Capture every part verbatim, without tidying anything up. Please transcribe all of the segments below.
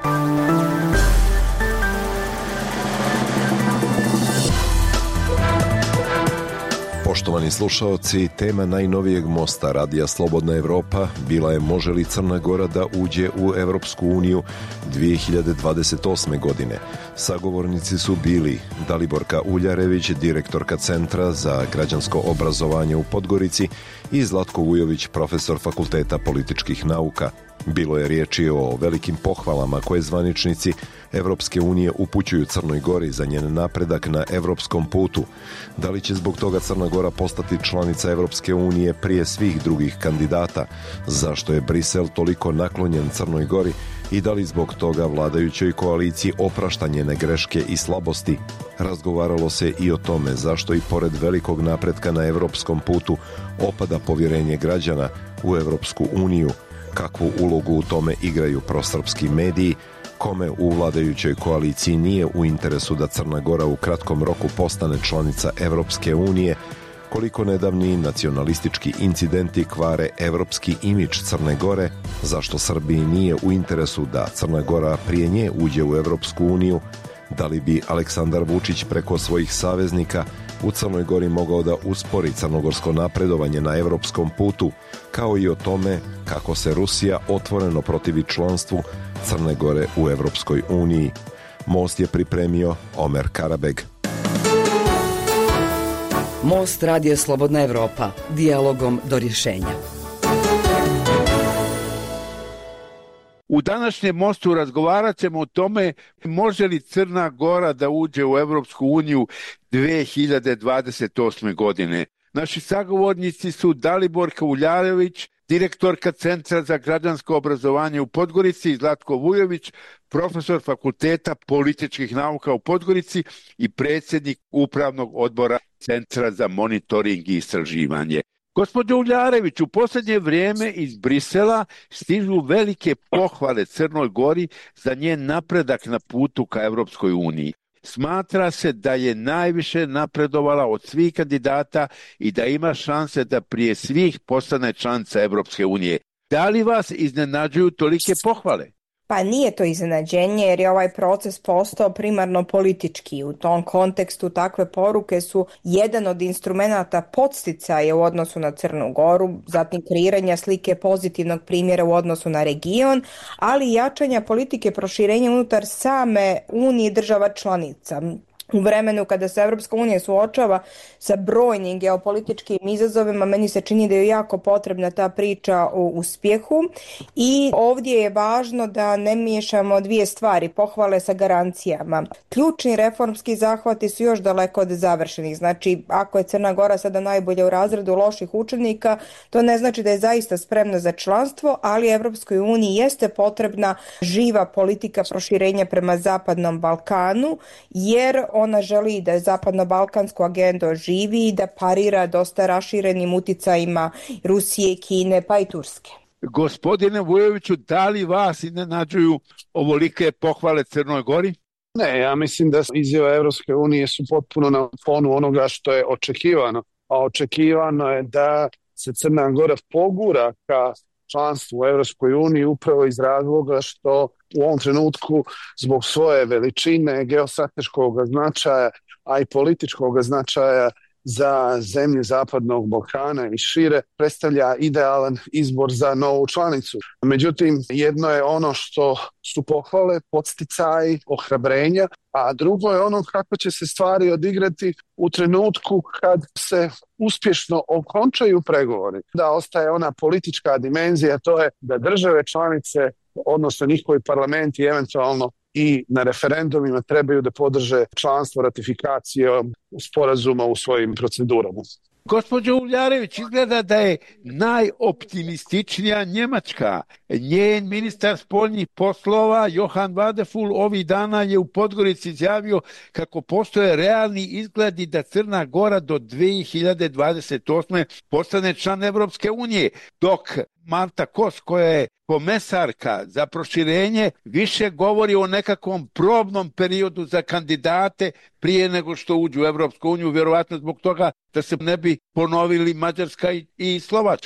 Poštovani slušaoci, tema najnovijeg mosta Radija Slobodna Evropa bila je može li Crna Gora da uđe u Evropsku uniju dvije hiljade dvadeset osme. godine. Sagovornici su bili Daliborka Uljarević, direktorka Centra za građansko obrazovanje u Podgorici, i Zlatko Vujović, profesor Fakulteta političkih nauka. Bilo je riječi o velikim pohvalama koje zvaničnici Evropske unije upućuju Crnoj Gori za njen napredak na evropskom putu. Da li će zbog toga Crna Gora postati članica Evropske unije prije svih drugih kandidata? Zašto je Brisel toliko naklonjen Crnoj Gori i da li zbog toga vladajućoj koaliciji oprašta njene greške i slabosti? Razgovaralo se i o tome zašto i pored velikog napretka na evropskom putu opada povjerenje građana u Evropsku uniju, kakvu ulogu u tome igraju prosrpski mediji, kome u vladajućoj koaliciji nije u interesu da Crna Gora u kratkom roku postane članica Evropske unije, koliko nedavni nacionalistički incidenti kvare evropski imidž Crne Gore, zašto Srbiji nije u interesu da Crna Gora prije nje uđe u Evropsku uniju, da li bi Aleksandar Vučić preko svojih saveznika u Crnoj Gori mogao da uspori crnogorsko napredovanje na evropskom putu, kao i o tome kako se Rusija otvoreno protivi članstvu Crne Gore u Evropskoj uniji. Most je pripremio Omer Karabeg. Most Radija Slobodna Evropa, dijalogom do rješenja. U današnjem mostu razgovarat ćemo o tome može li Crna Gora da uđe u Evropsku uniju dvije hiljade dvadeset osme. godine. Naši sagovornici su Daliborka Uljarević, direktorka Centra za građansko obrazovanje u Podgorici, i Zlatko Vujović, profesor Fakulteta političkih nauka u Podgorici i predsjednik Upravnog odbora Centra za monitoring i istraživanje. Gospođo Uljarević, u posljednje vrijeme iz Brisela stižu velike pohvale Crnoj Gori za njen napredak na putu ka Evropskoj uniji. Smatra se da je najviše napredovala od svih kandidata i da ima šanse da prije svih postane članica Evropske unije. Da li vas iznenađuju tolike pohvale? Pa nije to iznenađenje jer je ovaj proces postao primarno politički. U tom kontekstu takve poruke su jedan od instrumenata podsticaja u odnosu na Crnu Goru, zatim kreiranja slike pozitivnog primjera u odnosu na region, ali i jačanja politike proširenja unutar same Unije država članica. U vremenu kada se Evropska unija suočava sa brojnim geopolitičkim izazovima, meni se čini da je jako potrebna ta priča o uspjehu i ovdje je važno da ne miješamo dvije stvari, pohvale sa garancijama. Ključni reformski zahvati su još daleko od završenih, znači ako je Crna Gora sada najbolje u razredu loših učenika, to ne znači da je zaista spremna za članstvo, ali Evropskoj uniji jeste potrebna živa politika proširenja prema Zapadnom Balkanu, jer ona želi da zapadno-balkansku agendu oživi i da parira dosta raširenim uticajima Rusije, Kine pa i Turske. Gospodine Vujoviću, da li vas iznenađuju ovolike pohvale Crnoj Gori? Ne, ja mislim da izjave Evropske unije su potpuno na fonu onoga što je očekivano. A očekivano je da se Crna Gora pogura ka članstvu u Evropskoj uniji upravo iz razloga što u ovom trenutku zbog svoje veličine, geostrateškog značaja, a i političkog značaja za zemlje Zapadnog Balkana i šire predstavlja idealan izbor za novu članicu. Međutim, jedno je ono što su pohvale, podsticaji, ohrabrenja, a drugo je ono kako će se stvari odigrati u trenutku kad se uspješno okončaju pregovori. Da ostaje ona politička dimenzija, to je da države članice, odnosno njihovi parlamenti eventualno i na referendumima trebaju da podrže članstvo ratifikacije sporazuma u svojim procedurama. Gospođo Uljarević, izgleda da je najoptimističnija Njemačka. Njen ministar spoljnih poslova Johan Vadeful ovih dana je u Podgorici izjavio kako postoje realni izgledi da Crna Gora do dvije hiljade dvadeset osme postane član Evropske unije, dok Marta Kos, koja je komesarka za proširenje, više govori o nekakvom probnom periodu za kandidate prije nego što uđu u Evropsku uniju, vjerovatno zbog toga da se ne bi ponovili Mađarska i, i Slovačka.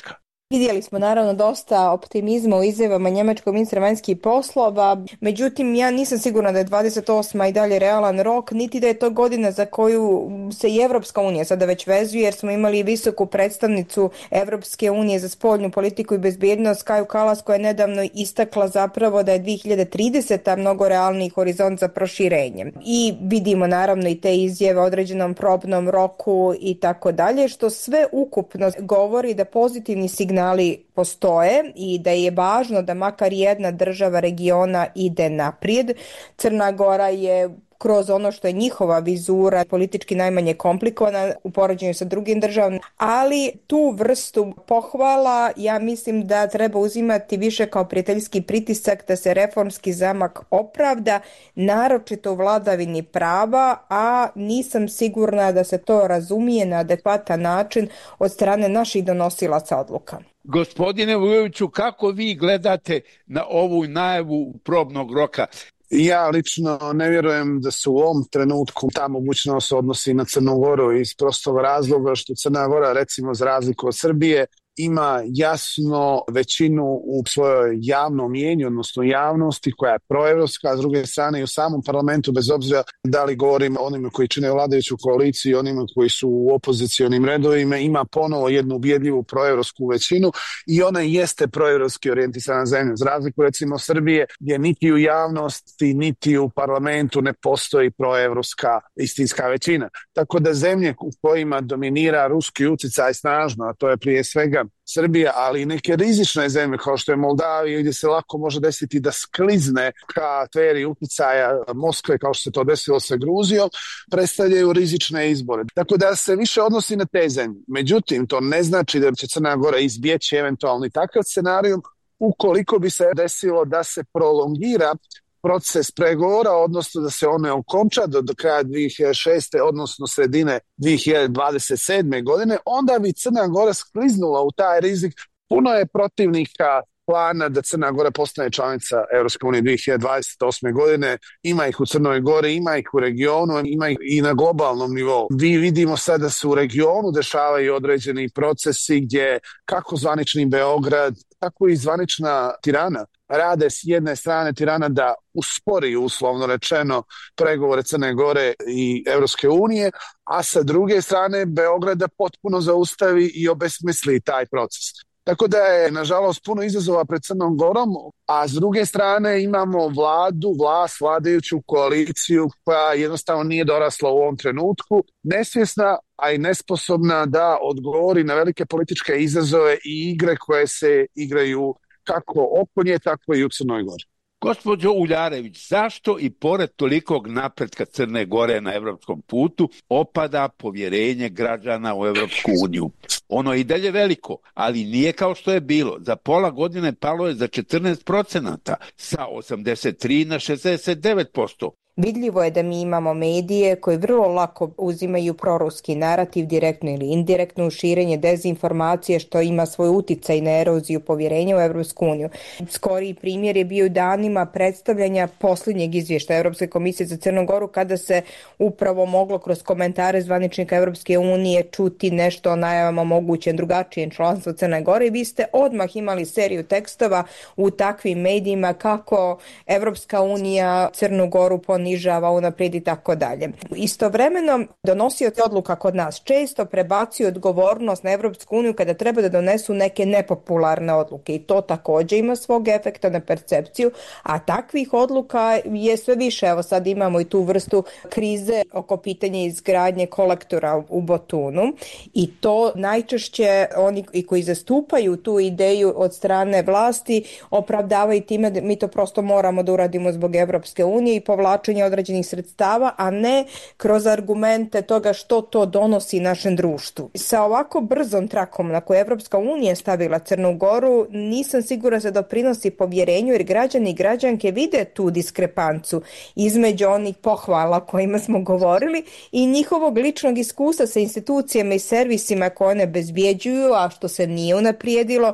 Vidjeli smo naravno dosta optimizma u izjavama njemačkog ministra vanjskih poslova, međutim ja nisam sigurna da je dvadeset osma i dalje realan rok, niti da je to godina za koju se i Evropska unija sada već vezuje, jer smo imali visoku predstavnicu Evropske unije za spoljnu politiku i bezbjednost Kaju Kalas, koja je nedavno istakla zapravo da je dvije hiljade trideseta mnogo realniji horizont za proširenje. I vidimo naravno i te izjave o određenom probnom roku i tako dalje, što sve ukupno govori da pozitivni signal signali postoje i da je važno da makar jedna država regiona ide naprijed. Crna Gora je kroz ono što je njihova vizura politički najmanje komplikovana u poređenju sa drugim državama, ali tu vrstu pohvala ja mislim da treba uzimati više kao prijateljski pritisak da se reformski zamak opravda, naročito u vladavini prava, a nisam sigurna da se to razumije na adekvatan način od strane naših donosilaca odluka. Gospodine Vujoviću, kako vi gledate na ovu najavu probnog roka? Ja lično ne vjerujem da se u ovom trenutku ta mogućnost odnosi na Crnu Goru iz prostog razloga što Crna Gora, recimo za razliku od Srbije, ima jasno većinu u svojoj javnom mijenju, odnosno javnosti koja je proevropska, a s druge strane i u samom parlamentu, bez obzira da li govorimo o onima koji čine vladajuću koaliciju i onima koji su u opozicionim redovima, ima ponovo jednu ubjedljivu proevropsku većinu i ona jeste proevropski orijentisana zemlja. Za razliku recimo Srbije, gdje niti u javnosti, niti u parlamentu ne postoji proevropska istinska većina. Tako da zemlje u kojima dominira ruski utjecaj snažno, a to je prije svega Srbija, ali i neke rizične zemlje kao što je Moldavija, gdje se lako može desiti da sklizne ka sferi utjecaja Moskve, kao što se to desilo sa Gruzijom, predstavljaju rizične izbore. Tako da se više odnosi na te zemlje. Međutim, to ne znači da će Crna Gora izbjeći eventualni takav scenarijum ukoliko bi se desilo da se prolongira proces pregovora, odnosno da se one okonča do, do kraja dvije hiljade šeste. odnosno sredine dvije hiljade dvadeset sedme. godine, onda bi Crna Gora skliznula u taj rizik. Puno je protivnika plana da Crna Gora postane članica Europske unije dvije hiljade dvadeset osme. godine. Ima ih u Crnoj Gori, ima ih u regionu, ima ih i na globalnom nivou. Vi vidimo sada da se u regionu dešavaju određeni procesi gdje kako zvanični Beograd, tako i zvanična Tirana rade s jedne strane Tirana da uspori, uslovno rečeno, pregovore Crne Gore i Europske unije, a sa druge strane Beograd da potpuno zaustavi i obesmisli taj proces. Tako da je, nažalost, puno izazova pred Crnom Gorom, a s druge strane imamo vladu, vlast, vladajuću koaliciju koja jednostavno nije dorasla u ovom trenutku, nesvjesna, a i nesposobna da odgovori na velike političke izazove i igre koje se igraju kako oko nje, tako i u Crnoj Gori. Gospođo Uljarević, zašto i pored tolikog napretka Crne Gore na evropskom putu opada povjerenje građana u Evropsku uniju? Ono je i dalje veliko, ali nije kao što je bilo. Za pola godine palo je za četrnaest procenata, sa osamdeset tri na šezdeset devet posto. Vidljivo je da mi imamo medije koji vrlo lako uzimaju proruski narativ direktno ili indirektno u širenje dezinformacije, što ima svoj uticaj na eroziju povjerenja u Evropsku uniju. Skoriji primjer je bio u danima predstavljanja posljednjeg izvještaja Europske komisije za Crnu Goru, kada se upravo moglo kroz komentare zvaničnika Evropske unije čuti nešto o najavama mogućem drugačijem članstvu Crne Gore i vi ste odmah imali seriju tekstova u takvim medijima kako Evropska unija Crnu Goru ponižava, unaprijed i tako dalje. Istovremeno, donosioci odluka kod nas često prebacuju odgovornost na Evropsku uniju kada treba da donesu neke nepopularne odluke i to također ima svog efekta na percepciju, a takvih odluka je sve više. Evo sad imamo i tu vrstu krize oko pitanja izgradnje kolektora u Botunu i to najčešće oni koji zastupaju tu ideju od strane vlasti opravdavaju time da mi to prosto moramo da uradimo zbog Evropske unije i povlačenja određenih sredstava, a ne kroz argumente toga što to donosi našem društvu. Sa ovako brzom trakom na koju Evropska unija stavila Crnu Goru, nisam sigurna se doprinosi povjerenju, jer građani i građanke vide tu diskrepancu između onih pohvala kojima smo govorili i njihovog ličnog iskustva sa institucijama i servisima koje one bezbjeđuju, a što se nije unaprijedilo,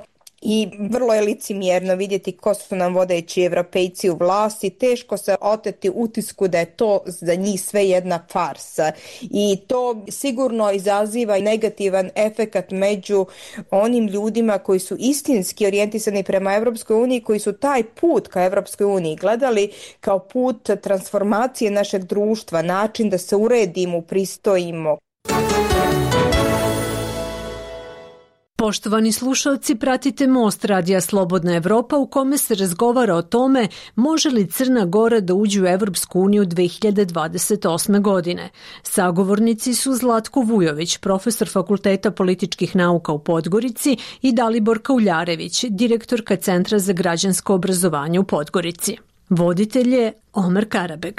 i vrlo je licemjerno vidjeti ko su nam vodeći evropejci u vlasti, teško se oteti utisku da je to za njih sve jedna farsa i to sigurno izaziva negativan efekat među onim ljudima koji su istinski orijentisani prema Evropskoj uniji, koji su taj put ka Evropskoj uniji gledali kao put transformacije našeg društva, način da se uredimo, pristojimo. Poštovani slušalci, pratite Most Radija Slobodna Evropa u kome se razgovara o tome može li Crna Gora da uđe u Evropsku uniju dve hiljade dvadeset osme. godine. Sagovornici su Zlatko Vujović, profesor Fakulteta političkih nauka u Podgorici i Dalibor Kauljarević, direktorka Centra za građansko obrazovanje u Podgorici. Voditelj je Omer Karabeg.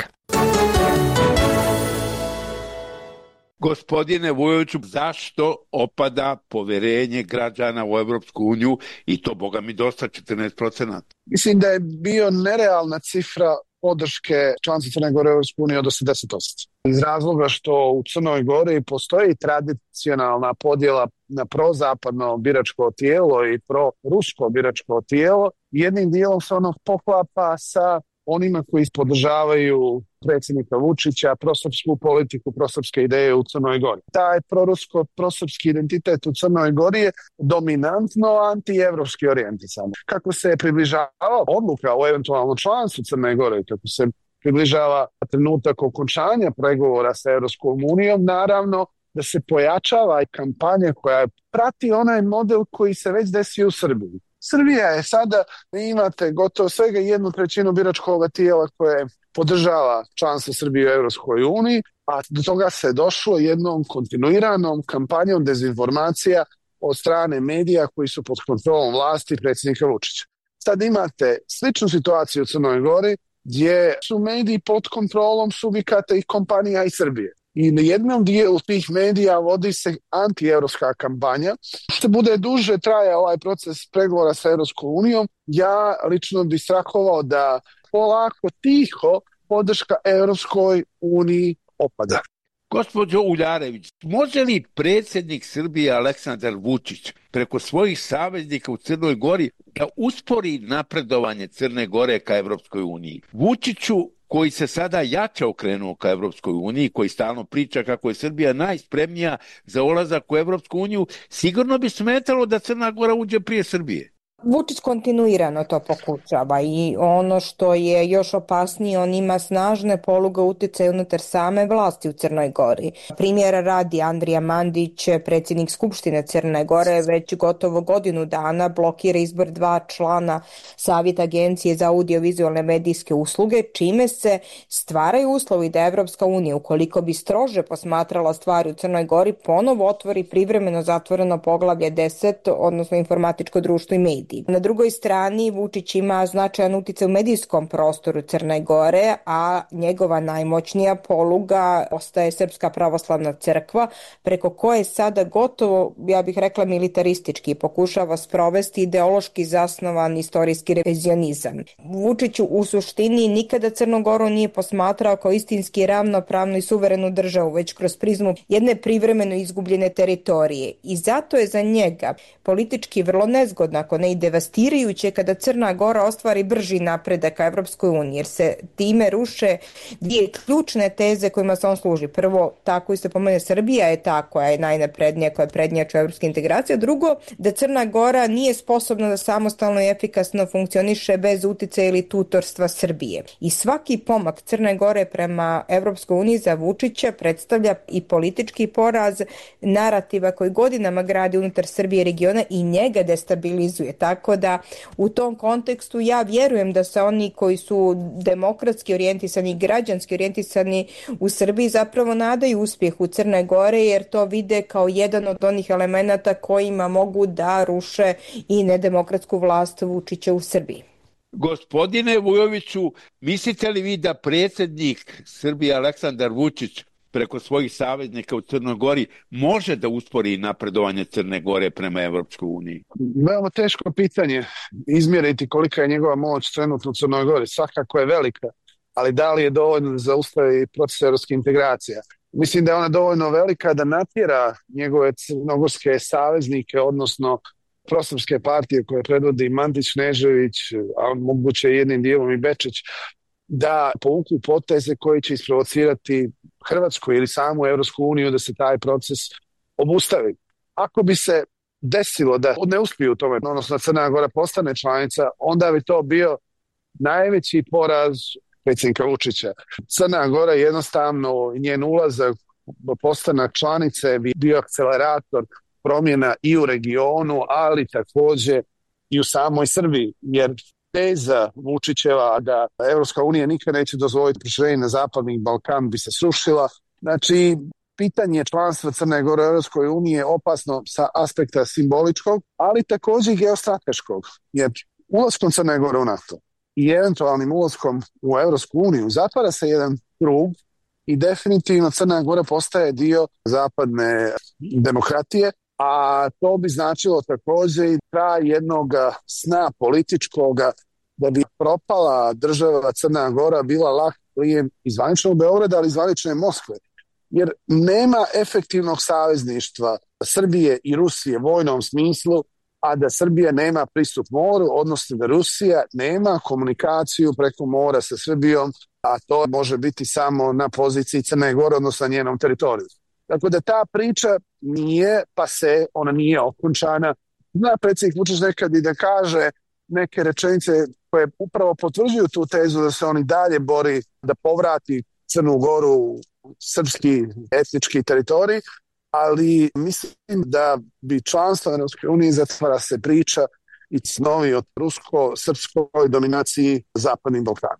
Gospodine Vujoviću, zašto opada poverenje građana u Evropsku uniju i to, boga mi, dosta četrnaest posto? Mislim da je bio nerealna cifra podrške članstva Crne Gore u Evropsku uniju od osamdeset posto. Iz razloga što u Crnoj Gori postoji tradicionalna podjela na prozapadno biračko tijelo i prorusko biračko tijelo. Jednim dijelom se ono poklapa sa onima koji podržavaju predsjednika Vučića, prosrpsku politiku, prosrpske ideje u Crnoj Gori. Taj prorusko, prosrpski identitet u Crnoj Gori je dominantno antievropski orijentisan. Kako se približava odluka o eventualnom članstvu Crne Gore, kako se približava trenutak okončanja pregovora sa Evropskom unijom, naravno da se pojačava i kampanja koja prati onaj model koji se već desio u Srbiji. Srbija je sada, imate gotovo svega jednu trećinu biračkog tijela koje podržava članstvo Srbije u Evropskoj uniji, a do toga se došlo jednom kontinuiranom kampanjom dezinformacija od strane medija koji su pod kontrolom vlasti predsjednika Vučića. Sad imate sličnu situaciju u Crnoj Gori gdje su mediji pod kontrolom subjekata i kompanija iz Srbije. I na jednom dijelu tih medija vodi se antievropska kampanja. Što bude duže traja ovaj proces pregovora sa Evropskom unijom, ja lično bih strahovao da polako, tiho podrška Evropskoj uniji opada. Gospođo Uljarević, može li predsjednik Srbije Aleksandar Vučić preko svojih saveznika u Crnoj Gori da uspori napredovanje Crne Gore ka Evropskoj uniji? Vučiću, koji se sada jače okrenuo ka Evropskoj uniji, koji stalno priča kako je Srbija najspremnija za ulazak u Evropsku uniju, sigurno bi smetalo da Crna Gora uđe prije Srbije. Vučić kontinuirano to pokušava i ono što je još opasnije, on ima snažne poluge uticaja unutar same vlasti u Crnoj Gori. Primjera radi, Andrija Mandić, predsjednik Skupštine Crne Gore, već gotovo godinu dana blokira izbor dva člana Savjeta Agencije za audiovizualne medijske usluge, čime se stvaraju uslovi da Evropska unija, ukoliko bi strože posmatrala stvari u Crnoj Gori, ponovo otvori privremeno zatvoreno poglavlje deset, odnosno informatičko društvo i mediji. Na drugoj strani Vučić ima značajan uticaj u medijskom prostoru Crne Gore, a njegova najmoćnija poluga ostaje Srpska pravoslavna crkva, preko koje sada gotovo, ja bih rekla, militaristički pokušava sprovesti ideološki zasnovan istorijski revizionizam. Vučić u suštini nikada Crnu Goru nije posmatrao kao istinski ravnopravnu i suverenu državu, već kroz prizmu jedne privremeno izgubljene teritorije. I zato je za njega politički vrlo nezgodno, ako ne i devastirajuće, kada Crna Gora ostvari brži napredak ka Evropskoj uniji, jer se time ruše dvije ključne teze kojima se on služi. Prvo, tako i se pomene, Srbija je ta koja je najnaprednija, koja je prednjača evropske integracije. Drugo, da Crna Gora nije sposobna da samostalno i efikasno funkcioniše bez uticaja ili tutorstva Srbije. I svaki pomak Crne Gore prema Evropskoj uniji za Vučića predstavlja i politički poraz narativa koji godinama gradi unutar Srbije i regiona i njega destabilizuje. Tako da u tom kontekstu ja vjerujem da se oni koji su demokratski orijentisani i građanski orijentisani u Srbiji zapravo nadaju uspjehu Crne Gore, jer to vide kao jedan od onih elemenata kojima mogu da ruše i nedemokratsku vlast Vučića u Srbiji. Gospodine Vujoviću, mislite li vi da predsjednik Srbije Aleksandar Vučić preko svojih saveznika u Crnoj Gori može da uspori napredovanje Crne Gore prema Evropskoj uniji? Veoma teško pitanje izmjeriti kolika je njegova moć trenutno u Crnoj Gori. Svakako je velika, ali da li je dovoljno da zaustavi proces evropskih integracija? Mislim da je ona dovoljno velika da natjera njegove crnogorske saveznike, odnosno prosrpske partije koje predvodi Mandić, Nežević, a moguće jednim dijelom i Bečić, da povuku poteze koji će isprovocirati Hrvatsku ili samu Evropsku uniju da se taj proces obustavi. Ako bi se desilo da ne uspiju u tome, odnosno Crna Gora postane članica, onda bi to bio najveći poraz predsjednika Vučića. Crna Gora jednostavno, njen ulazak, postanak članice bi bio akcelerator promjena i u regionu, ali također i u samoj Srbiji, jer teza Vučićeva da Evropska unija nikad neće dozvoliti proširenje na Zapadni Balkan bi se srušila. Znači, pitanje članstva Crne Gore u Evropskoj uniji je opasno sa aspekta simboličkog, ali također i geostrateškog, jer ulaskom Crne Gore u NATO i eventualnim ulaskom u Evropsku uniju zatvara se jedan krug i definitivno Crna Gora postaje dio zapadne demokratije, a to bi značilo također i kraj jednog sna političkoga da bi propala država Crna Gora bila lak plijen i zvaničnog Beograda, ali i zvanične Moskve. Jer nema efektivnog savezništva Srbije i Rusije u vojnom smislu, a da Srbija nema pristup moru, odnosno da Rusija nema komunikaciju preko mora sa Srbijom, a to može biti samo na poziciji Crne Gore, odnosno na njenom teritoriju. Tako da ta priča nije pase, ona nije okončana. Zna predsjednik Vučić nekad i da kaže neke rečenice koje upravo potvrđuju tu tezu da se on i dalje bori da povrati Crnu Goru u srpski etnički teritorij, ali mislim da bi članstvo Evropske unije zatvara se priča i snovi od rusko-srpskoj dominaciji Zapadnim Balkanom.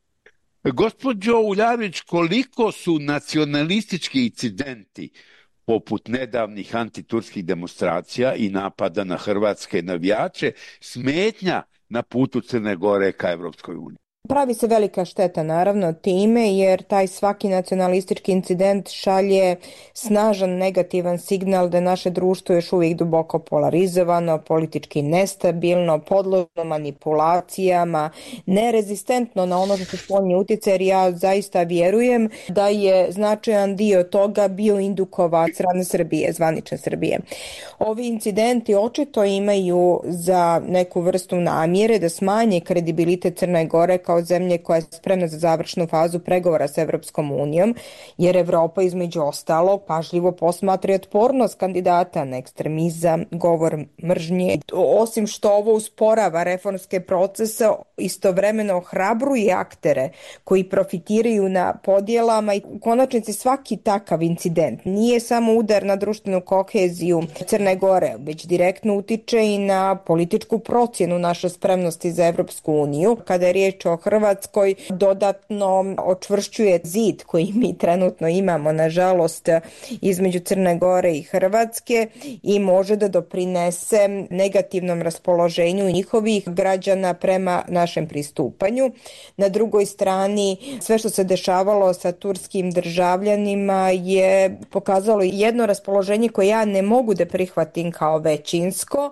Gospođo Uljarević, koliko su nacionalistički incidenti poput nedavnih antiturskih demonstracija i napada na hrvatske navijače smetnja na putu Crne Gore ka Evropskoj uniji? Pravi se velika šteta naravno time, jer taj svaki nacionalistički incident šalje snažan negativan signal da naše društvo još uvijek duboko polarizovano, politički nestabilno, podložno manipulacijama, nerezistentno na ono što su spoljni utjecaj, jer ja zaista vjerujem da je značajan dio toga bio indukovan od strane Srbije, zvanične Srbije. Ovi incidenti očito imaju za neku vrstu namjere da smanje kredibilitet Crne Gore kao zemlje koja je spremna za završnu fazu pregovora s Evropskom unijom, jer Evropa između ostalog pažljivo posmatra otpornost kandidata na ekstremizam, govor mržnje. Osim što ovo usporava reformske procese, istovremeno ohrabruje aktere koji profitiraju na podjelama i u konačnici svaki takav incident nije samo udar na društvenu koheziju Crne Gore, već direktno utiče i na političku procjenu naše spremnosti za Evropsku uniju. Kada je riječ o Hrvatskoj, dodatno očvršćuje zid koji mi trenutno imamo, nažalost, između Crne Gore i Hrvatske i može da doprinese negativnom raspoloženju njihovih građana prema našem pristupanju. Na drugoj strani, sve što se dešavalo sa turskim državljanima je pokazalo jedno raspoloženje koje ja ne mogu da prihvatim kao većinsko,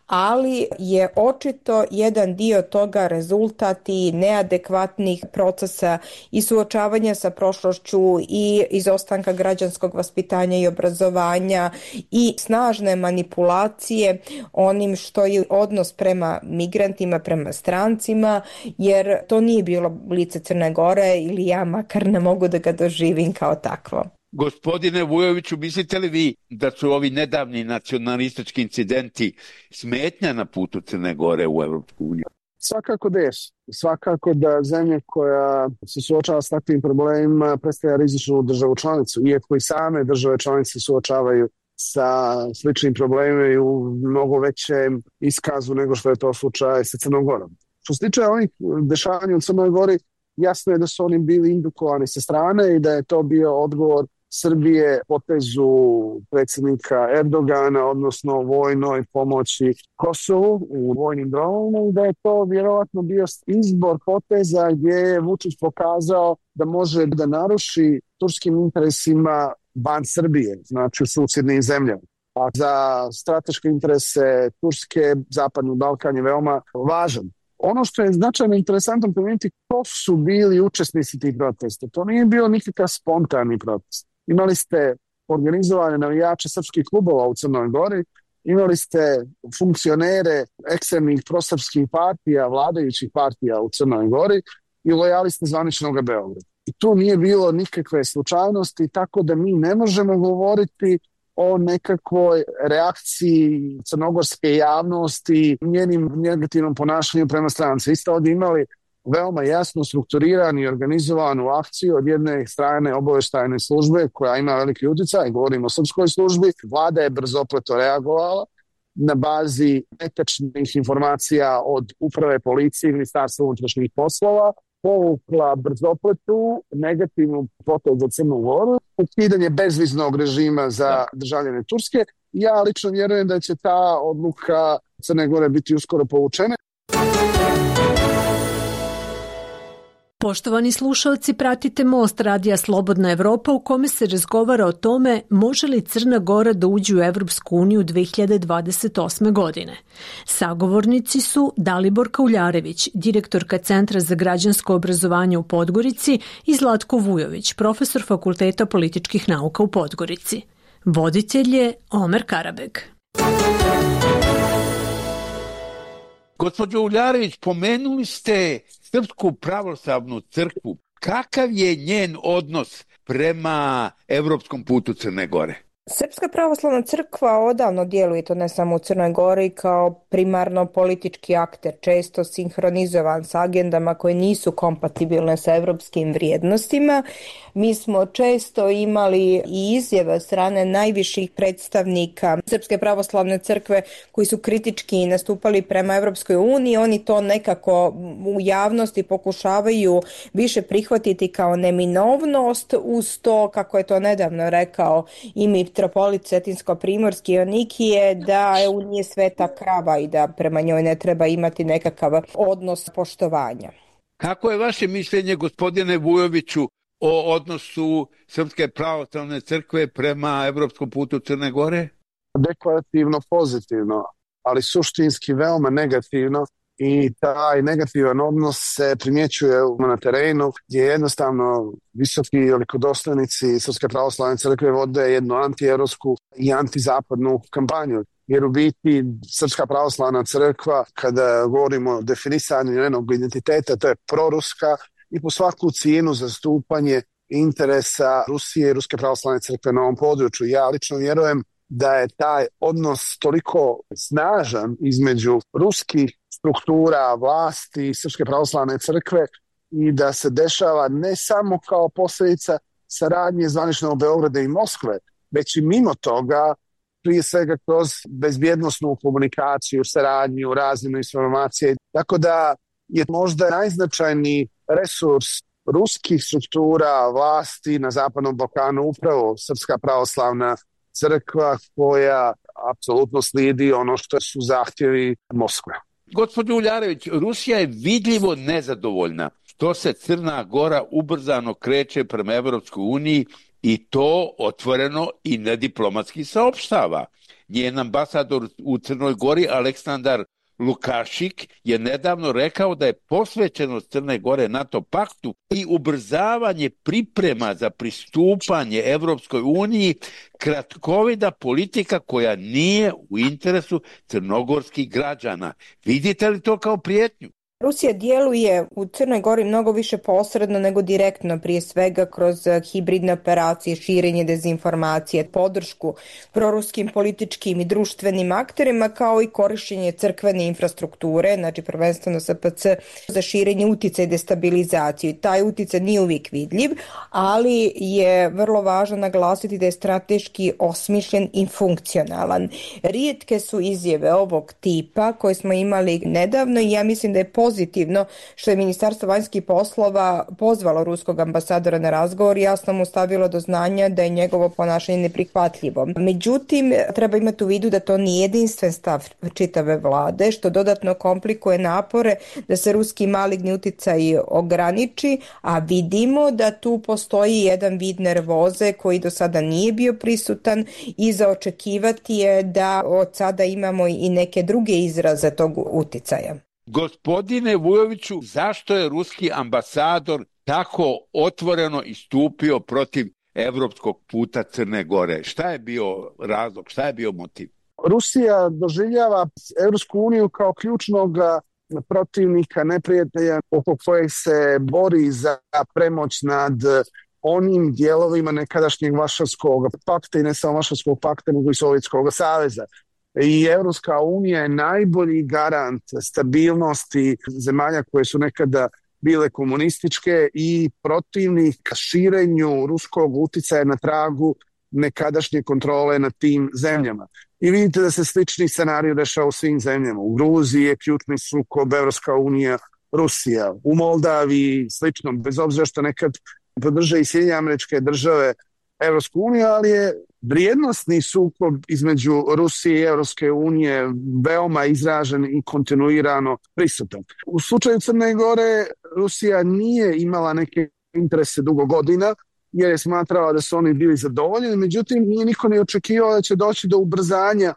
ali je očito jedan dio toga rezultat i neadekvatnih procesa i suočavanja sa prošlošću i izostanka građanskog vaspitanja i obrazovanja i snažne manipulacije onim što je odnos prema migrantima, prema strancima, jer to nije bilo lice Crne Gore ili ja makar ne mogu da ga doživim kao takvo. Gospodine Vujoviću, mislite li vi da su ovi nedavni nacionalistički incidenti smetnja na putu Crne Gore u Evropsku uniju? Svakako da je. Svakako da zemlja koja se suočava s takvim problemima predstavlja rizičnu državu članicu, iako i same države članice suočavaju sa sličnim problemima i u mnogo većem iskazu nego što je to slučaj sa Crnom Gorom. Što se tiče ovih dešavanja u Crnoj Gori, jasno je da su oni bili indukovani sa strane i da je to bio odgovor Srbije potezu predsjednika Erdogana, odnosno vojnoj pomoći Kosovu u vojnim dronovima, i da je to vjerovatno bio izbor poteza gdje je Vučić pokazao da može da naruši turskim interesima van Srbije, znači u susjednim zemljama. A za strateške interese Turske, Zapadni Balkan je veoma važan. Ono što je značajno interesantno pomenuti, ko su bili učesnici tih protesta. To nije bio nikakav spontani protest. Imali ste organizovane navijače srpskih klubova u Crnoj Gori imali ste funkcionere ekstremnih prosrpskih partija, vladajućih partija u Crnoj Gori i lojaliste zvaničnog Beograda. I tu nije bilo nikakve slučajnosti, tako da mi ne možemo govoriti o nekakvoj reakciji crnogorske javnosti, njenim negativnom ponašanju prema stranci. Vi ste ovdje imali veoma jasno strukturiranu i organizovanu akciju od jedne strane obavještajne službe koja ima veliki utjecaj, govorimo o srpskoj službi. Vlada je brzopleto reagovala na bazi netačnih informacija od uprave policije i Ministarstva unutrašnjih poslova, povukla brzopletu negativnu potez za Crnu Goru, ukidanje bezviznog režima za državljane Turske. Ja lično vjerujem da će ta odluka Crne Gore biti uskoro povučena. Poštovani slušalci, pratite Most radija Slobodna Evropa u kome se razgovara o tome može li Crna Gora da uđe u Evropsku uniju dve hiljade dvadeset osme. godine. Sagovornici su Dalibor Kauljarević, direktorka Centra za građansko obrazovanje u Podgorici, i Zlatko Vujović, profesor Fakulteta političkih nauka u Podgorici. Voditelj je Omer Karabeg. Gospođo Uljarević, pomenuli ste Srpsku pravoslavnu crkvu. Kakav je njen odnos prema evropskom putu Crne Gore? Srpska pravoslavna crkva odavno djeluje, to ne samo u Crnoj Gori, kao primarno politički akter, često sinhronizovan sa agendama koje nisu kompatibilne sa evropskim vrijednostima. Mi smo često imali i izjave strane najviših predstavnika Srpske pravoslavne crkve koji su kritički nastupali prema Evropskoj uniji. Oni to nekako u javnosti pokušavaju više prihvatiti kao neminovnost, uz to, kako je to nedavno rekao i mitropolit Cetinsko-primorski Joanikije, da EU nije sveta krava i da prema njoj ne treba imati nekakav odnos poštovanja. Kako je vaše mišljenje, gospodine Vujoviću, o odnosu Srpske pravoslavne crkve prema evropskom putu Crne Gore? Deklarativno pozitivno, ali suštinski veoma negativno, i taj negativan odnos se primjećuje na terenu gdje jednostavno visoki velikodostojnici Srpske pravoslavne crkve vode jednu antievropsku i antizapadnu kampanju. Jer u biti Srpska pravoslavna crkva, kada govorimo o definisanju njenog identiteta, to je proruska i po svaku cijenu zastupanje interesa Rusije i Ruske pravoslavne crkve na ovom području. Ja lično vjerujem da je taj odnos toliko snažan između ruskih struktura vlasti Srpske pravoslavne crkve i da se dešava ne samo kao posljedica saradnje zvaničnog Beograda i Moskve, već i mimo toga, prije svega kroz bezbjednosnu komunikaciju, saradnju, razmjenu informacije. Tako da je možda najznačajniji resurs ruskih struktura vlasti na Zapadnom Balkanu upravo Srpska pravoslavna crkva, koja apsolutno slijedi ono što su zahtjevi Moskve. Gospođo Uljarević, Rusija je vidljivo nezadovoljna što se Crna Gora ubrzano kreće prema Evropskoj uniji i to otvoreno i nediplomatski saopštava. Njen ambasador u Crnoj Gori, Aleksandar Lukašik, je nedavno rekao da je posvećenost Crne Gore NATO paktu i ubrzavanje priprema za pristupanje Evropskoj uniji kratkovida politika koja nije u interesu crnogorskih građana. Vidite li to kao prijetnju? Rusija djeluje u Crnoj Gori mnogo više posredno nego direktno, prije svega kroz hibridne operacije, širenje dezinformacije, podršku proruskim političkim i društvenim akterima, kao i korištenje crkvene infrastrukture, znači prvenstveno S P C, za širenje uticaja i destabilizaciju. Taj uticaj nije uvijek vidljiv, ali je vrlo važno naglasiti da je strateški osmišljen i funkcionalan. Rijetke su izjave ovog tipa koje smo imali nedavno i ja mislim da je pozitivno što je Ministarstvo vanjskih poslova pozvalo ruskog ambasadora na razgovor i jasno mu stavilo do znanja da je njegovo ponašanje neprihvatljivo. Međutim, treba imati u vidu da to nije jedinstven stav čitave vlade, što dodatno komplikuje napore da se ruski maligni uticaj ograniči, a vidimo da tu postoji jedan vid nervoze koji do sada nije bio prisutan i za očekivati je da od sada imamo i neke druge izraze tog uticaja. Gospodine Vujoviću, zašto je ruski ambasador tako otvoreno istupio protiv evropskog puta Crne Gore? Šta je bio razlog, šta je bio motiv? Rusija doživljava Europsku uniju kao ključnog protivnika, neprijatelja oko kojeg se bori za premoć nad onim dijelovima nekadašnjeg Varšavskog pakta i ne samo Varšavskog pakta, nego i Sovjetskog saveza. I Europska unija je najbolji garant stabilnosti zemalja koje su nekada bile komunističke i protivnik širenju ruskog uticaja na tragu nekadašnje kontrole nad tim zemljama. I vidite da se slični scenarij dešava u svim zemljama. U Gruziji je ključni sukob Evropska unija, Rusija. U Moldaviji slično, bez obzira što nekad podrže i Sjedinjene Američke Države Evropsku uniju, ali je vrijednosni sukob između Rusije i Evropske unije veoma izražen i kontinuirano prisutan. U slučaju Crne Gore Rusija nije imala neke interese dugo godina, jer je smatrala da su oni bili zadovoljeni, međutim nije niko ne očekivao da će doći do ubrzanja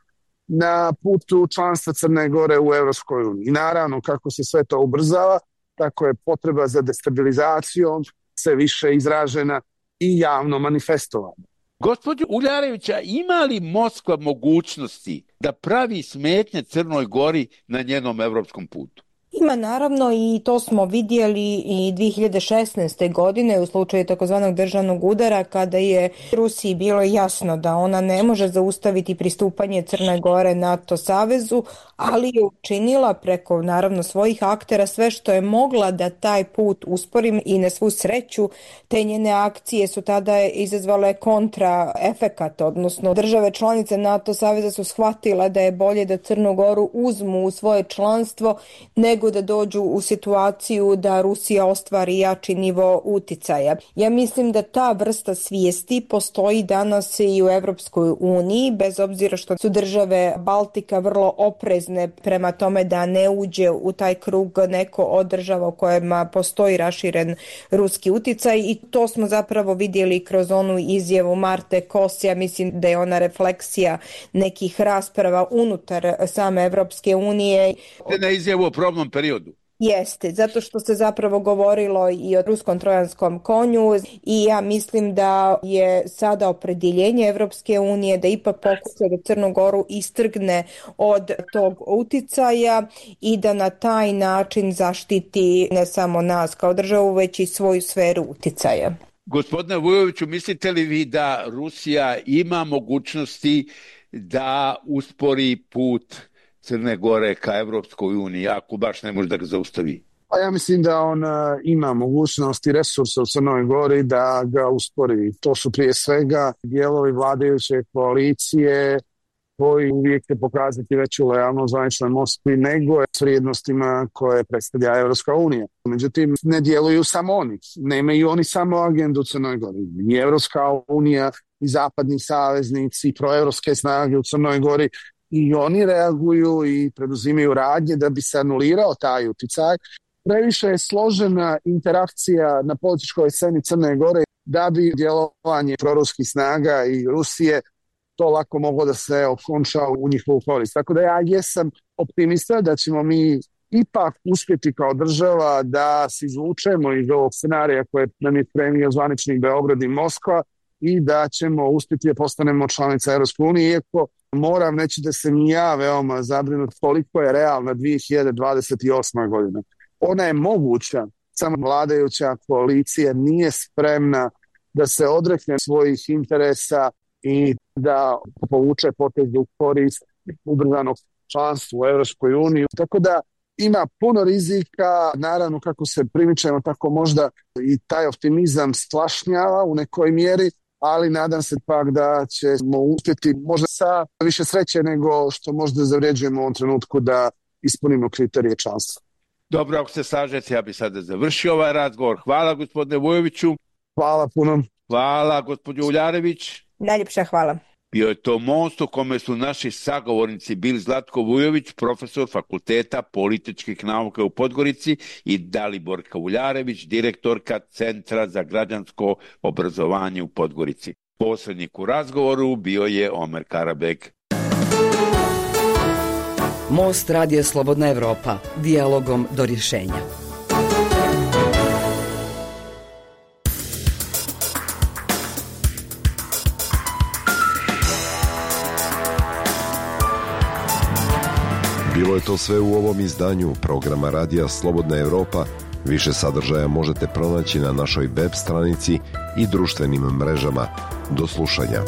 na putu članstva Crne Gore u Evropskoj uniji. I naravno, kako se sve to ubrzava, tako je potreba za destabilizacijom sve više izražena i javno manifestovana. Gospođo Uljarevića, ima li Moskva mogućnosti da pravi smetnje Crnoj Gori na njenom evropskom putu? Ima naravno i to smo vidjeli i dvije hiljade šesnaeste. godine u slučaju takozvanog državnog udara kada je Rusiji bilo jasno da ona ne može zaustaviti pristupanje Crne Gore NATO savezu, ali je učinila preko naravno svojih aktera sve što je mogla da taj put uspori i na svu sreću te njene akcije su tada izazvale kontra efekat, odnosno države članice NATO saveza su shvatile da je bolje da Crnu Goru uzmu u svoje članstvo nego da dođu u situaciju da Rusija ostvari jači nivo uticaja. Ja mislim da ta vrsta svijesti postoji danas i u Evropskoj uniji, bez obzira što su države Baltika vrlo oprezne prema tome da ne uđe u taj krug neko od država u kojima postoji raširen ruski uticaj i to smo zapravo vidjeli kroz onu izjavu Marte Kos. Ja mislim da je ona refleksija nekih rasprava unutar same Evropske unije. Na izjavu o probnom periodu. Jeste, zato što se zapravo govorilo i o ruskom trojanskom konju i ja mislim da je sada opredjeljenje Evropske unije da ipak pokuša da Crnu Goru istrgne od tog uticaja i da na taj način zaštiti ne samo nas kao državu, već i svoju sferu uticaja. Gospodine Vujoviću, mislite li vi da Rusija ima mogućnosti da uspori put Crne Gore ka Evropskoj uniji, ako baš ne može da ga zaustavi? Pa ja mislim da on ima mogućnost i resursa u Crnoj Gori da ga uspori. To su prije svega dijelovi vladajuće koalicije koji uvijek će pokazati veću lojalnost zvaničnoj Moskvi nego s vrijednostima koje predstavlja Evropska unija. Međutim, ne djeluju samo oni. Nemaju oni samo agendu u Crnoj Gori. I Evropska unija i zapadni saveznici i proevropske snage u Crnoj Gori i oni reaguju i preduzimaju radnje da bi se anulirao taj uticaj. Previše je složena interakcija na političkoj sceni Crne Gore da bi djelovanje proruskih snaga i Rusije to lako moglo da se okonča u njihovu korist. Tako da ja jesam optimista da ćemo mi ipak uspjeti kao država da se izvučemo iz ovog scenarija koje nam je spremio zvanični Beograd i Moskva i da ćemo uspjeti da postanemo članica Evropske unije, iako moram reći da sam i ja veoma zabrinut koliko je realna dvije hiljade dvadeset osma. godina. Ona je moguća, samo vladajuća koalicija nije spremna da se odrekne svojih interesa i da povuče potez u korist ubrzanog članstva u Evropskoj uniji. Tako da ima puno rizika, naravno kako se primičemo, tako možda i taj optimizam splašnjava u nekoj mjeri, ali nadam se pak da ćemo uspjeti možda sa više sreće nego što možda zavređujemo u ovom trenutku da ispunimo kriterije članstva. Dobro, ako se slažete, ja bih sada završio ovaj razgovor. Hvala gospodine Vujoviću. Hvala puno. Hvala gospođo Uljarević. Najljepša hvala. Bio je to most u kome su naši sagovornici bili Zlatko Vujović, profesor Fakulteta političkih nauka u Podgorici, i Daliborka Uljarević, direktorka Centra za građansko obrazovanje u Podgorici. Posrednik u razgovoru bio je Omer Karabek. Most Radija Slobodna Evropa, dijalogom do rješenja. Bilo je to sve u ovom izdanju programa Radija Slobodna Evropa. Više sadržaja možete pronaći na našoj web stranici i društvenim mrežama. Do slušanja.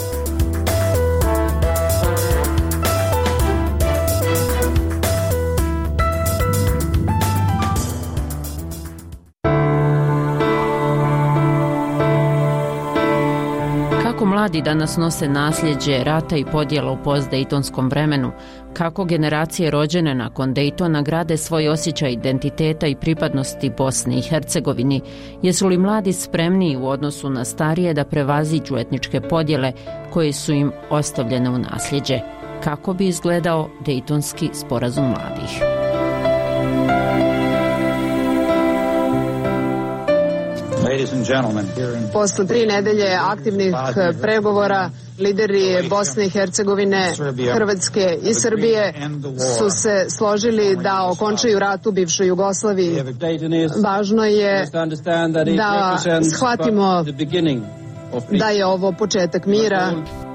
Mladi danas nose nasljeđe rata i podjela u postdejtonskom vremenu, kako generacije rođene nakon Dejtona grade svoj osjećaj identiteta i pripadnosti Bosni i Hercegovini, jesu li mladi spremniji u odnosu na starije da prevaziđu etničke podjele koje su im ostavljene u nasljeđe, kako bi izgledao Dejtonski sporazum mladih. Posle tri nedelje aktivnih pregovora, lideri Bosne i Hercegovine, Hrvatske i Srbije su se složili da okončaju rat u bivšoj Jugoslaviji. Važno je da shvatimo da je ovo početak mira.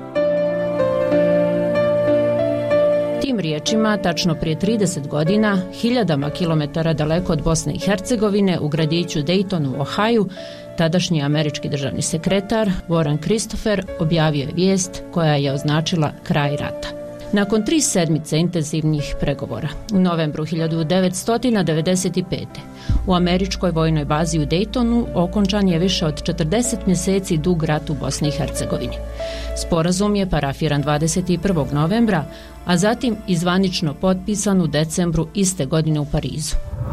Tim riječima, tačno prije trideset godina, hiljadama kilometara daleko od Bosne i Hercegovine, u gradiću Dayton u Ohaju, tadašnji američki državni sekretar Warren Christopher objavio je vijest koja je označila kraj rata. Nakon tri sedmice intenzivnih pregovora, u novembru hiljadu devetsto devedeset pete. u američkoj vojnoj bazi u Daytonu okončan je više od četrdeset mjeseci dug rat u Bosni i Hercegovini. Sporazum je parafiran dvadeset prvog novembra, a zatim izvanično potpisan u decembru iste godine u Parizu.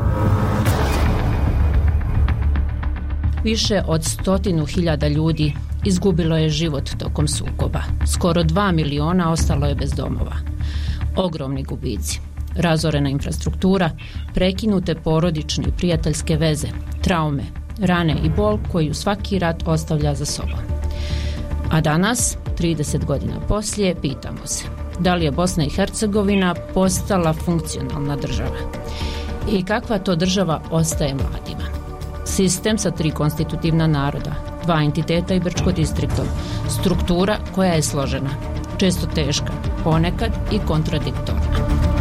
Više od stotinu hiljada ljudi izgubilo je život tokom sukoba. Skoro dva miliona ostalo je bez domova. Ogromni gubici, razorena infrastruktura, prekinute porodične i prijateljske veze, traume, rane i bol koju svaki rat ostavlja za sobom. A danas, trideset godina poslije, pitamo se da li je Bosna i Hercegovina postala funkcionalna država i kakva to država ostaje mladima. Sistem sa tri konstitutivna naroda, dva entiteta i Brčko-Distriktov, struktura koja je složena, često teška, ponekad i kontradiktorna.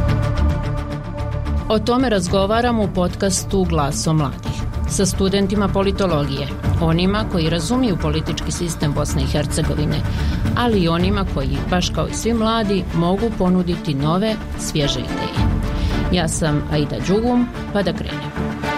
O tome razgovaramo u podcastu Glasom mladih sa studentima politologije, onima koji razumiju politički sistem Bosne i Hercegovine, ali i onima koji, baš kao i svi mladi, mogu ponuditi nove, svježe ideje. Ja sam Aida Đugum, pa da krenemo.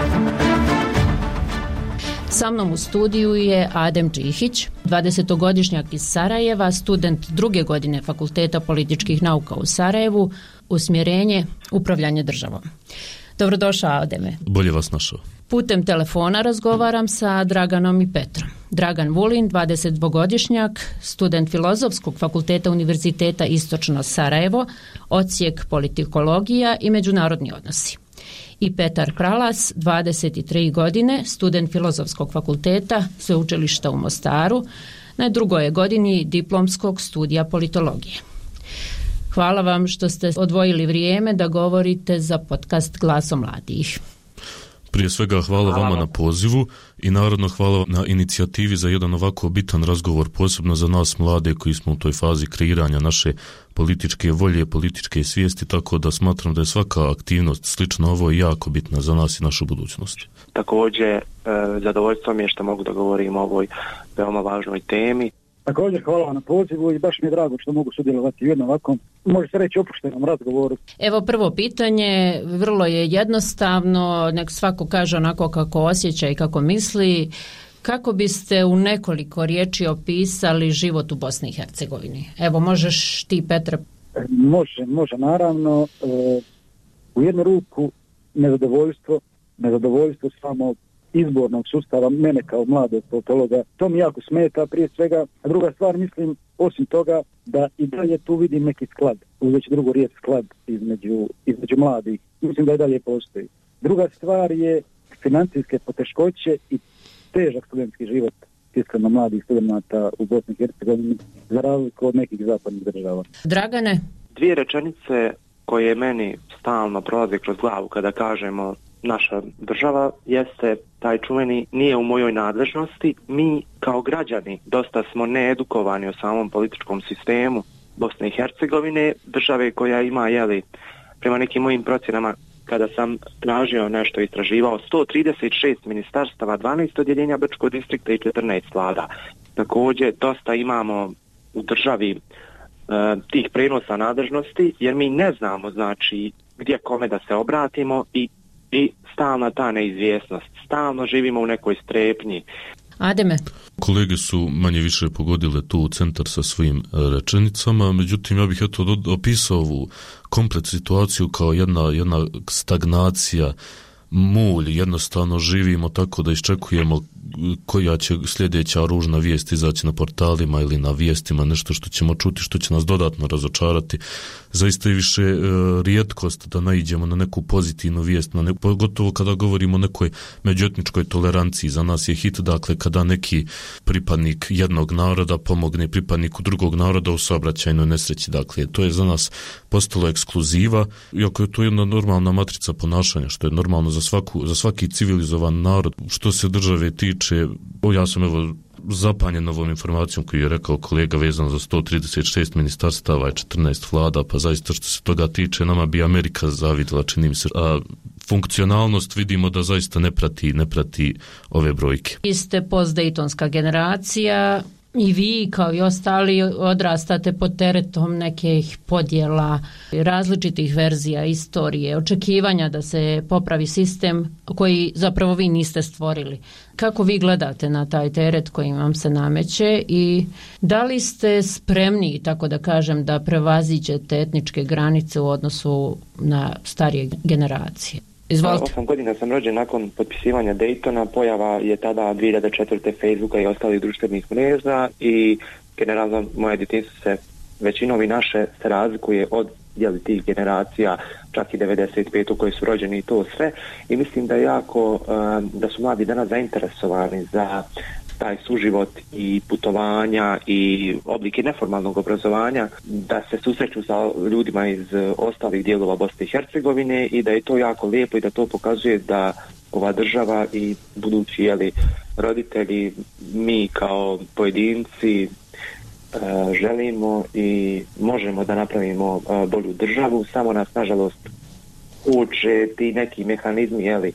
Sa mnom u studiju je Adem Čihić, dvadesetogodišnjak iz Sarajeva, student druge godine Fakulteta političkih nauka u Sarajevu, usmjerenje upravljanje državom. Dobrodošao, Ademe. Bolje vas našao. Putem telefona razgovaram sa Draganom i Petrom. Dragan Vulin, dvadesetdvogodišnjak, student Filozofskog fakulteta Univerziteta Istočno Sarajevo, odsjek politikologija i međunarodni odnosi. I Petar Kralas, dvadeset tri godine, student Filozofskog fakulteta Sveučilišta u Mostaru, na drugoj godini diplomskog studija politologije. Hvala vam što ste odvojili vrijeme da govorite za podcast Glasom mladih. Prije svega hvala, hvala vama na pozivu i naravno hvala na inicijativi za jedan ovako bitan razgovor, posebno za nas mlade koji smo u toj fazi kreiranja naše političke volje, političke svijesti, tako da smatram da je svaka aktivnost slična ovo jako bitna za nas i našu budućnost. Također, e, zadovoljstvo mi je što mogu da govorim o ovoj veoma važnoj temi. Također hvala na pozivu i baš mi je drago što mogu sudjelovati u jednom ovakvom, može se reći, opuštenom razgovoru. Evo prvo pitanje, vrlo je jednostavno, nek svako kaže onako kako osjeća i kako misli. Kako biste u nekoliko riječi opisali život u Bosni i Hercegovini? Evo, možeš ti, Petre? Može, može, naravno. E, u jednu ruku nezadovoljstvo, nezadovoljstvo samo izbornog sustava, mene kao mladog politologa, to mi jako smeta prije svega. A druga stvar, mislim, osim toga, da i dalje tu vidim neki sklad, uzeti drugu riječ sklad između, između mladih. Mislim da i dalje postoji. Druga stvar je financijske poteškoće i težak studentski život iskreno mladih studenta u Bosni i Hercegovini za razliku od nekih zapadnih država. Dragane? Dvije rečenice koje meni stalno prolaze kroz glavu kada kažemo naša država jeste taj čuveni nije u mojoj nadležnosti. Mi kao građani dosta smo needukovani o samom političkom sistemu Bosne i Hercegovine, države koja ima jeli prema nekim mojim procjenama, kada sam tražio nešto, istraživao sto trideset šest ministarstava, dvanaest odjeljenja Brčkog distrikta i četrnaest vlada. Također, dosta imamo u državi e, tih prenosa nadležnosti, jer mi ne znamo, znači, gdje kome da se obratimo i, i stalna ta neizvjesnost. Stalno živimo u nekoj strepnji. Ademe. Kolege su manje više pogodile tu u centar sa svojim rečenicama, međutim ja bih eto opisao ovu komplet situaciju kao jedna, jedna stagnacija, mulj, jednostavno živimo tako da iščekujemo koja će sljedeća ružna vijest izaći na portalima ili na vijestima, nešto što ćemo čuti, što će nas dodatno razočarati. Zaista je više e, rijetkost da naiđemo na neku pozitivnu vijest, na ne, pogotovo kada govorimo o nekoj međuetničkoj toleranciji. Za nas je hit, dakle, kada neki pripadnik jednog naroda pomogne pripadniku drugog naroda u saobraćajnoj nesreći. Dakle, to je za nas postalo ekskluziva, iako je to jedna normalna matrica ponašanja, što je normalno za, svaku, za svaki civilizovan narod. Što se države tiče, o, ja sam evo zapanjen ovom informacijom koju je rekao kolega vezano za sto trideset šest ministarstava i četrnaest vlada, pa zaista što se toga tiče nama bi Amerika zavidjela, čini mi se. A funkcionalnost vidimo da zaista ne prati, ne prati ove brojke. Vi ste postdejtonska generacija i vi kao i ostali odrastate pod teretom nekih podjela, različitih verzija istorije, očekivanja da se popravi sistem koji zapravo vi niste stvorili. Kako vi gledate na taj teret koji vam se nameće i da li ste spremni, tako da kažem, da prevaziđete etničke granice u odnosu na starije generacije? Izvolite. Osam godina sam rođen nakon potpisivanja Daytona, pojava je tada dvije hiljade četvrte. Facebooka i ostalih društvenih mreža i generalno moje djetinjstvo se većinom i naše se razlikuje od jeli, tih generacija, čak i devedeset pet u kojoj su rođeni i to sve. I mislim da je jako, da su mladi danas zainteresovani za taj suživot i putovanja i oblike neformalnog obrazovanja, da se susreću sa ljudima iz ostalih dijelova Bosne i Hercegovine i da je to jako lijepo i da to pokazuje da ova država i budući jeli, roditelji, mi kao pojedinci želimo i možemo da napravimo bolju državu, samo nas nažalost uče ti neki mehanizmi jeli,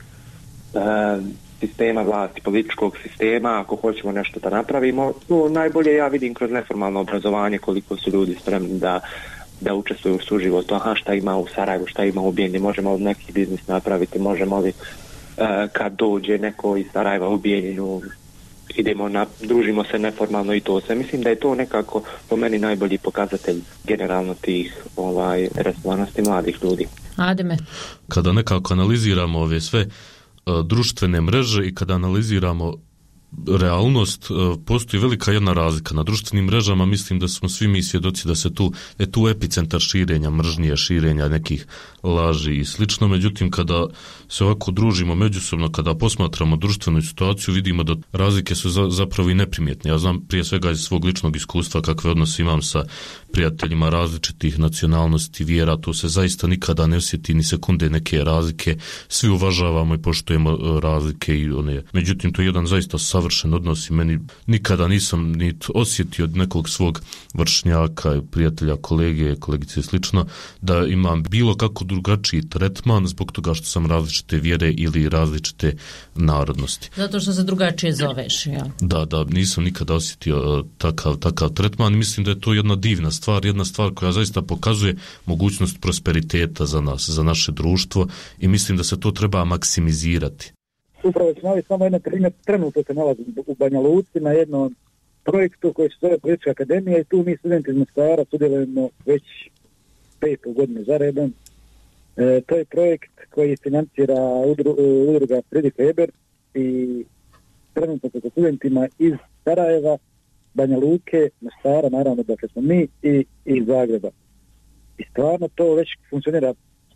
sistema vlasti, političkog sistema, ako hoćemo nešto da napravimo. To najbolje ja vidim kroz neformalno obrazovanje, koliko su ljudi spremni da, da učestvuju u suživotu. Aha, šta ima u Sarajevu, šta ima u Bijeljini, možemo li neki biznis napraviti, možemo li uh, kad dođe neko iz Sarajeva u Bijeljinu, idemo na, družimo se neformalno i to se. Mislim da je to nekako po meni najbolji pokazatelj generalno tih ovaj, restovanosti mladih ljudi. Ademe. Kada nekako analiziramo ove sve društvene mreže i kada analiziramo realnost, postoji velika jedna razlika. Na društvenim mrežama mislim da smo svi mi svjedoci da se tu, je tu epicentar širenja mržnje, širenja nekih laži i slično. Međutim, kada se ovako družimo međusobno, kada posmatramo društvenu situaciju, vidimo da razlike su za, zapravo i neprimjetne. Ja znam prije svega iz svog ličnog iskustva kakve odnose imam sa prijateljima različitih nacionalnosti, vjera, tu se zaista nikada ne osjeti ni sekunde neke razlike. Svi uvažavamo i poštujemo razlike i one. Međutim, to je jedan zaista savršen odnos i meni nikada nisam ni osjetio od nekog svog vršnjaka, prijatelja, kolege, kolegice i slično, da imam bilo kako drugačiji tretman zbog toga što sam različite vjere ili različite narodnosti. Zato što se drugačije zoveš, ja. Da, da, nisam nikada osjetio takav, takav tretman. Mislim da je to jedna divna stvar, jedna stvar koja zaista pokazuje mogućnost prosperiteta za nas, za naše društvo i mislim da se to treba maksimizirati. Upravo ću naviti samo jedan primjer, trenutno se nalazim u Banja Luci na jednom projektu koji se zove Politička akademija i tu mi studenti iz Mostara sudjelujemo već petu godinu za redom. E, to je projekt koji financira udru, udruga Friedrich Weber i trenutno sa studentima iz Sarajeva, Banja Luke, Mostara, naravno da smo mi i, i Zagreba. I stvarno to već funkcionira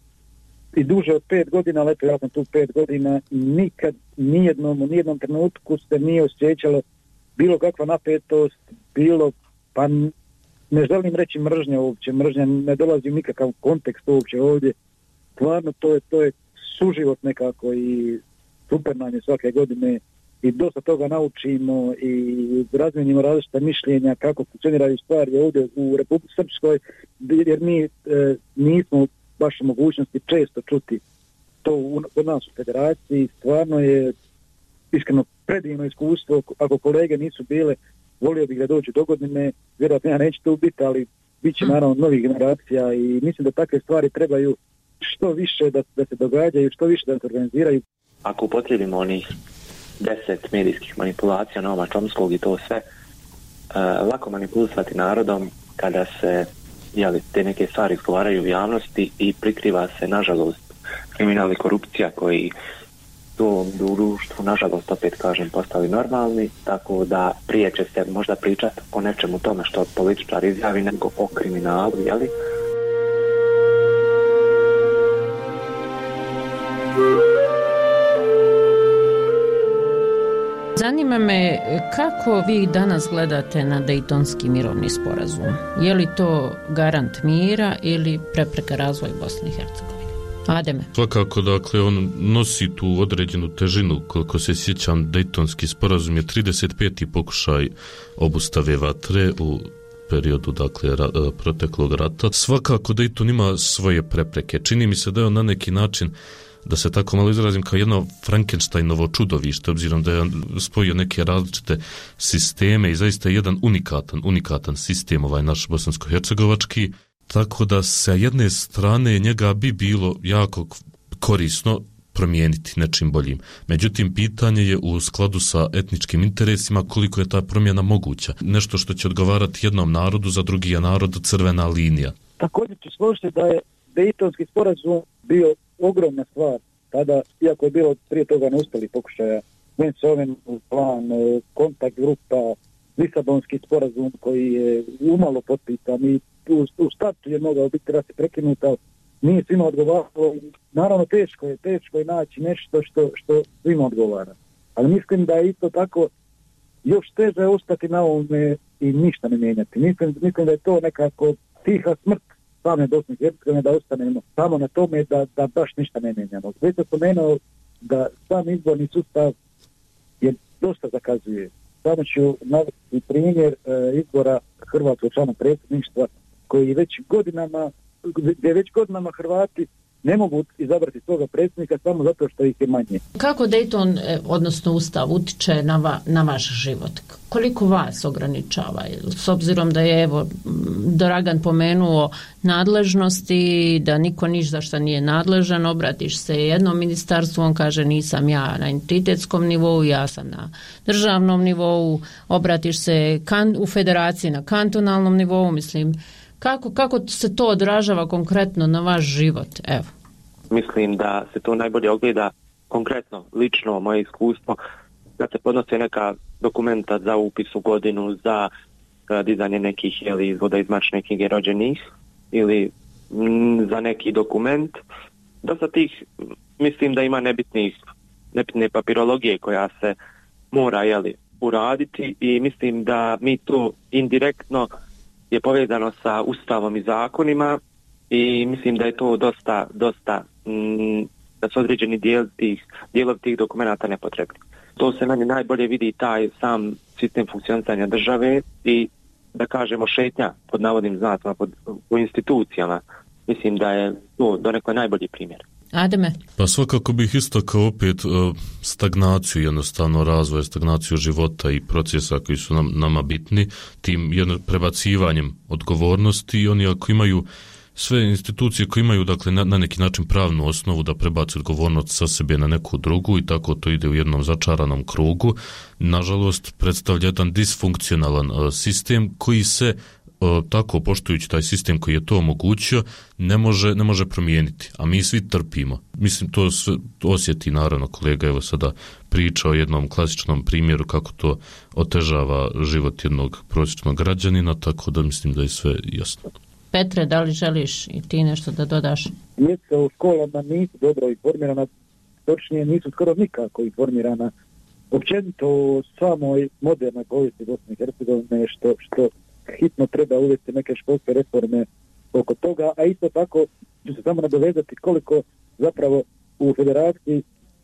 i duže od pet godina, ali eto ja sam tu pet godina i nikad, nijednom, u nijednom trenutku se nije osjećalo bilo kakva napetost, bilo, pa ne želim reći mržnja uopće, mržnja ne dolazi u nikakav kontekst uopće ovdje. Stvarno to je, to je suživot nekako i super nam je svake godine i dosta toga naučimo i razmijenimo različita mišljenja kako funkcioniraju stvari ovdje u Republici Srpskoj, jer mi e, nismo baš mogućnosti često čuti to od nas u federaciji. Stvarno je iskreno predivno iskustvo. Ako kolege nisu bile, volio bih da dođu do godine, vjerojatno ja neću tu biti, ali bit će naravno novih generacija i mislim da takve stvari trebaju što više da, da se događaju, što više da se organiziraju. Ako upotrijebimo onih deset medijskih manipulacija Noama Chomskog i to sve, uh, lako manipulisati narodom kada se jeli, te neke stvari izgovaraju u javnosti i prikriva se, nažalost, kriminal i korupcija koji to u društvu, nažalost, opet kažem, postali normalni, tako da prije će se možda pričati o nečemu tome što političar izjavi nego o kriminalu, jeli? Zanima me kako vi danas gledate na Dejtonski mirovni sporazum. Je li to garant mira ili prepreka razvoja Bosne i Hercegovine? Ademe. Svakako, dakle, on nosi tu određenu težinu. Koliko se sjećam, Dejtonski sporazum je trideset peti pokušaj obustave vatre u periodu, dakle, ra, proteklog rata. Svakako Dejton ima svoje prepreke. Čini mi se da je on na neki način, da se tako malo izrazim, kao jedno Frankensteinovo čudovište, obzirom da je spojio neke različite sisteme i zaista je jedan unikatan, unikatan sistem ovaj naš bosansko-hercegovački, tako da sa jedne strane njega bi bilo jako korisno promijeniti nečim boljim. Međutim, pitanje je u skladu sa etničkim interesima koliko je ta promjena moguća. Nešto što će odgovarati jednom narodu, za drugi je narod crvena linija. Također ću složiti da je Dejtonski sporazum bio ogromna stvar. Tada, iako je bilo prije toga neuspjeli pokušaja, Vance-Owen plan, kontakt grupa, Lisabonski sporazum koji je umalo potpisan i u, u startu je mogao biti raz prekinut, ali nije svima odgovaralo. Naravno, teško je, teško je naći nešto što, što svima odgovara. Ali mislim da je isto tako još teže ostati na ovome i ništa ne mijenjati. Mislim, mislim da je to nekako tiha smrt same Bosne i Hercegovine, da ostanemo samo na tome da, da baš ništa ne mijenjamo. Već sam spomenuo da sam izborni sustav je dosta zakazuje. Samo ću navesti primjer e, izbora hrvatskog člana predsjedništva koji već godinama, gdje već godinama Hrvati ne mogu izabrati svoga predsjednika samo zato što ih je manje. Kako Dejton, odnosno Ustav, utiče na, va, na vaš život? Koliko vas ograničava? S obzirom da je, evo, Dragan pomenuo nadležnosti, da niko niš za šta nije nadležan, obratiš se jednom ministarstvu, on kaže nisam ja na entitetskom nivou, ja sam na državnom nivou, obratiš se kan, u federaciji na kantonalnom nivou, mislim, Kako, kako se to odražava konkretno na vaš život? Evo. Mislim da se to najbolje ogleda konkretno, lično, moje iskustvo, kad se podnose neka dokumenta za upis u godinu, za dizanje nekih jeli, izvoda iz matične knjige rođenih ili m, za neki dokument. Dosta tih, mislim da ima nebitnih, nebitne papirologije koja se mora jeli, uraditi i mislim da mi to indirektno je povezano sa ustavom i zakonima i mislim da je to dosta, dosta mm, da su određeni dijel tih, dijelov tih dokumenata nepotrebni. To se meni najbolje vidi taj sam sistem funkcionisanja države i da kažemo šetnja pod navodnim znacima pod, u institucijama. Mislim da je to donekle najbolji primjer. Ademe? Pa svakako bih istakao opet stagnaciju, jednostavno razvoja, stagnaciju života i procesa koji su nam, nama bitni, tim jedno, prebacivanjem odgovornosti i oni ako imaju sve institucije koje imaju dakle na, na neki način pravnu osnovu da prebaci odgovornost sa sebe na neku drugu i tako to ide u jednom začaranom krugu, nažalost predstavlja jedan disfunkcionalan uh, sistem koji se tako poštujući taj sistem koji je to omogućio ne može, ne može promijeniti, a mi svi trpimo. Mislim, to, sve, to osjeti naravno kolega, evo sada priča o jednom klasičnom primjeru kako to otežava život jednog prosječnog građanina, tako da mislim da je sve jasno. Petre, da li želiš i ti nešto da dodaš? Djeca u školama nisu dobro informirana, točnije nisu skoro nikako informirana. Općenito o samoj modernoj povijesti Bosne i Hercegovine što, što hitno treba uvesti neke školske reforme oko toga, a isto tako ću se samo nadovezati koliko zapravo u federaciji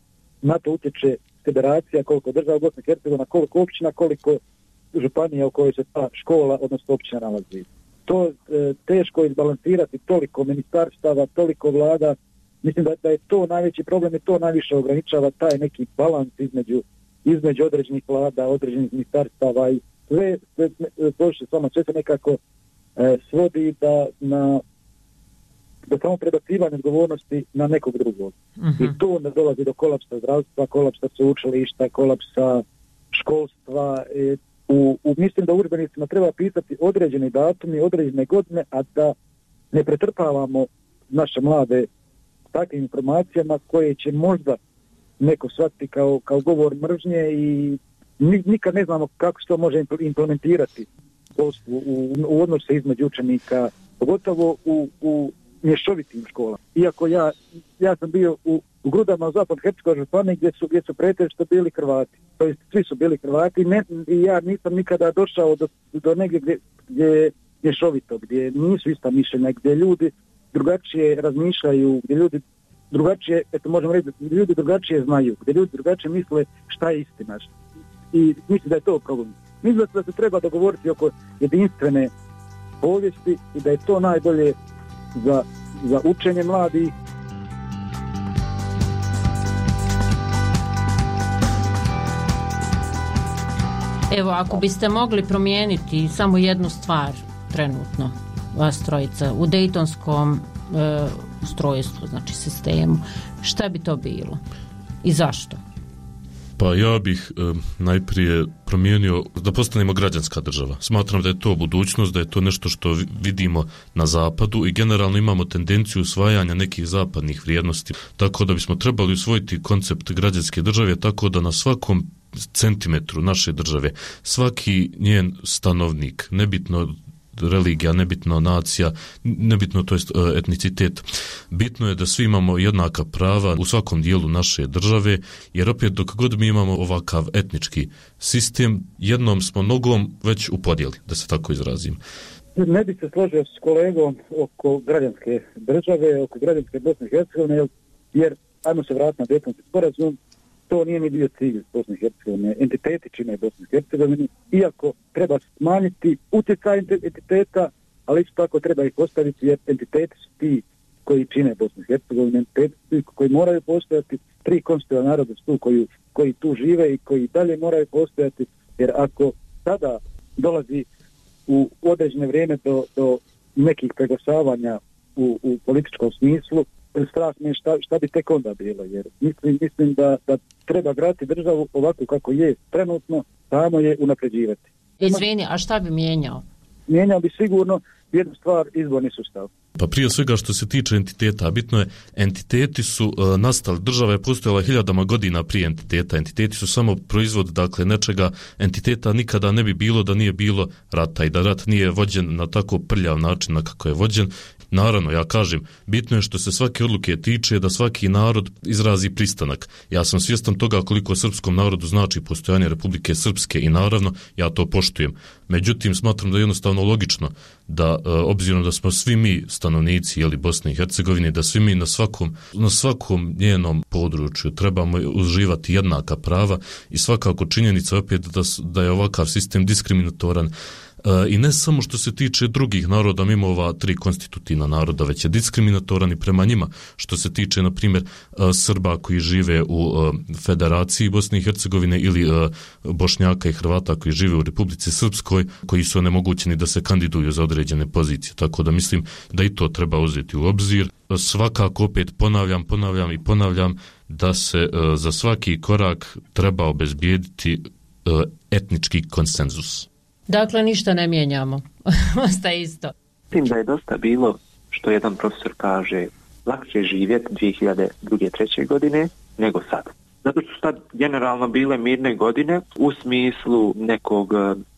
na to utječe federacija, koliko država Bosne i Hercegovina, koliko općina, koliko županija u kojoj se ta škola, odnosno općina nalazi. to e, teško izbalansirati, toliko ministarstava, toliko vlada. Mislim da, da je to najveći problem i to najviše ograničava taj neki balans između, između određenih vlada, određenih ministarstava i sve, sve, sve, s vama, sve se nekako e, svodi da na da samo prebacivanje odgovornosti na nekog drugog. Uh-huh. I tu onda dolazi do kolapsa zdravstva, kolapsa sveučilišta, kolapsa školstva. E, u, u, mislim da u udžbenicima treba pisati određeni datumi, određene godine, a da ne pretrpavamo naše mlade takvim informacijama koje će možda neko shvatiti kao, kao govor mržnje i nikad ne znamo kako se to može implementirati u, u, u odnose između učenika, pogotovo u, u mješovitim školama. Iako ja, ja sam bio u, u Grudama u Zapadno-Hercegovačkoj županiji gdje su, gdje su pretežito bili Hrvati. To jest, svi su bili Hrvati ne, i ja nisam nikada došao do, do negdje gdje, gdje je mješovito, gdje nisu ista mišljenja, gdje ljudi drugačije razmišljaju, gdje ljudi drugačije, eto možemo reći, gdje ljudi drugačije znaju, gdje ljudi drugačije misle šta je istina. I mislim da je to problem. Mislim da se treba dogovoriti oko jedinstvene povijesti i da je to najbolje za, za učenje mladih. Evo, ako biste mogli promijeniti samo jednu stvar trenutno, vas trojica, u dejtonskom e, ustrojstvu, znači sistemu, šta bi to bilo i zašto? Pa ja bih e, najprije promijenio da postanemo građanska država. Smatram da je to budućnost, da je to nešto što vidimo na zapadu i generalno imamo tendenciju usvajanja nekih zapadnih vrijednosti, tako da bismo trebali usvojiti koncept građanske države tako da na svakom centimetru naše države svaki njen stanovnik, nebitno religija, nebitno nacija, nebitno to jest etnicitet. Bitno je da svi imamo jednaka prava u svakom dijelu naše države, jer opet dok god mi imamo ovakav etnički sistem, jednom smo nogom već u podjeli, da se tako izrazim. Ne bi se složio s kolegom oko građanske države, oko građanske Bosne i Hercegovine, jer ajmo se vratiti na Dejtonski sporazum, to nije ni bio cilj Bosne i Hercegovine. Entiteti čine Bosne i Hercegovine, iako treba smanjiti utjecaj entiteta, ali isto tako treba ih postaviti, jer entiteti su ti koji čine Bosnu i Hercegovine, entiteti su ti koji moraju postojati, tri konstitutivna naroda su tu koji, koji tu žive i koji dalje moraju postojati, jer ako sada dolazi u određene vrijeme do, do nekih preglasavanja u, u političkom smislu, strah me šta, šta bi tek onda bilo, jer mislim, mislim da, da treba graditi državu ovako kako je trenutno, samo je unapređivati. Izvini, a šta bi mijenjao? Mijenjao bi sigurno jednu stvar, izborni sustav. Pa prije svega što se tiče entiteta, bitno je, entiteti su uh, nastali, država je postojala hiljadama godina prije entiteta, entiteti su samo proizvod, dakle, nečega, entiteta nikada ne bi bilo da nije bilo rata i da rat nije vođen na tako prljav način na kako je vođen. Naravno, ja kažem, bitno je što se svake odluke tiče da svaki narod izrazi pristanak. Ja sam svjestan toga koliko srpskom narodu znači postojanje Republike Srpske i naravno ja to poštujem. Međutim, smatram da je jednostavno logično da, obzirom da smo svi mi stanovnici jeli, Bosne i Hercegovine, da svi mi na svakom, na svakom njenom području trebamo uživati jednaka prava i svakako činjenica opet da, da je ovakav sistem diskriminatoran. I ne samo što se tiče drugih naroda, mimo ova tri konstitutivna naroda, već je diskriminatoran i prema njima, što se tiče, na primjer, Srba koji žive u Federaciji Bosne i Hercegovine ili Bošnjaka i Hrvata koji žive u Republici Srpskoj, koji su onemogućeni da se kandiduju za određene pozicije. Tako da mislim da i to treba uzeti u obzir. Svakako opet ponavljam, ponavljam i ponavljam da se za svaki korak treba obezbijediti etnički konsenzus. Dakle, ništa ne mijenjamo. Ostaje isto. Mislim da je dosta bilo, što jedan profesor kaže, lakše živjeti dvije hiljade druge treće godine nego sad. Zato što su sad generalno bile mirne godine u smislu nekog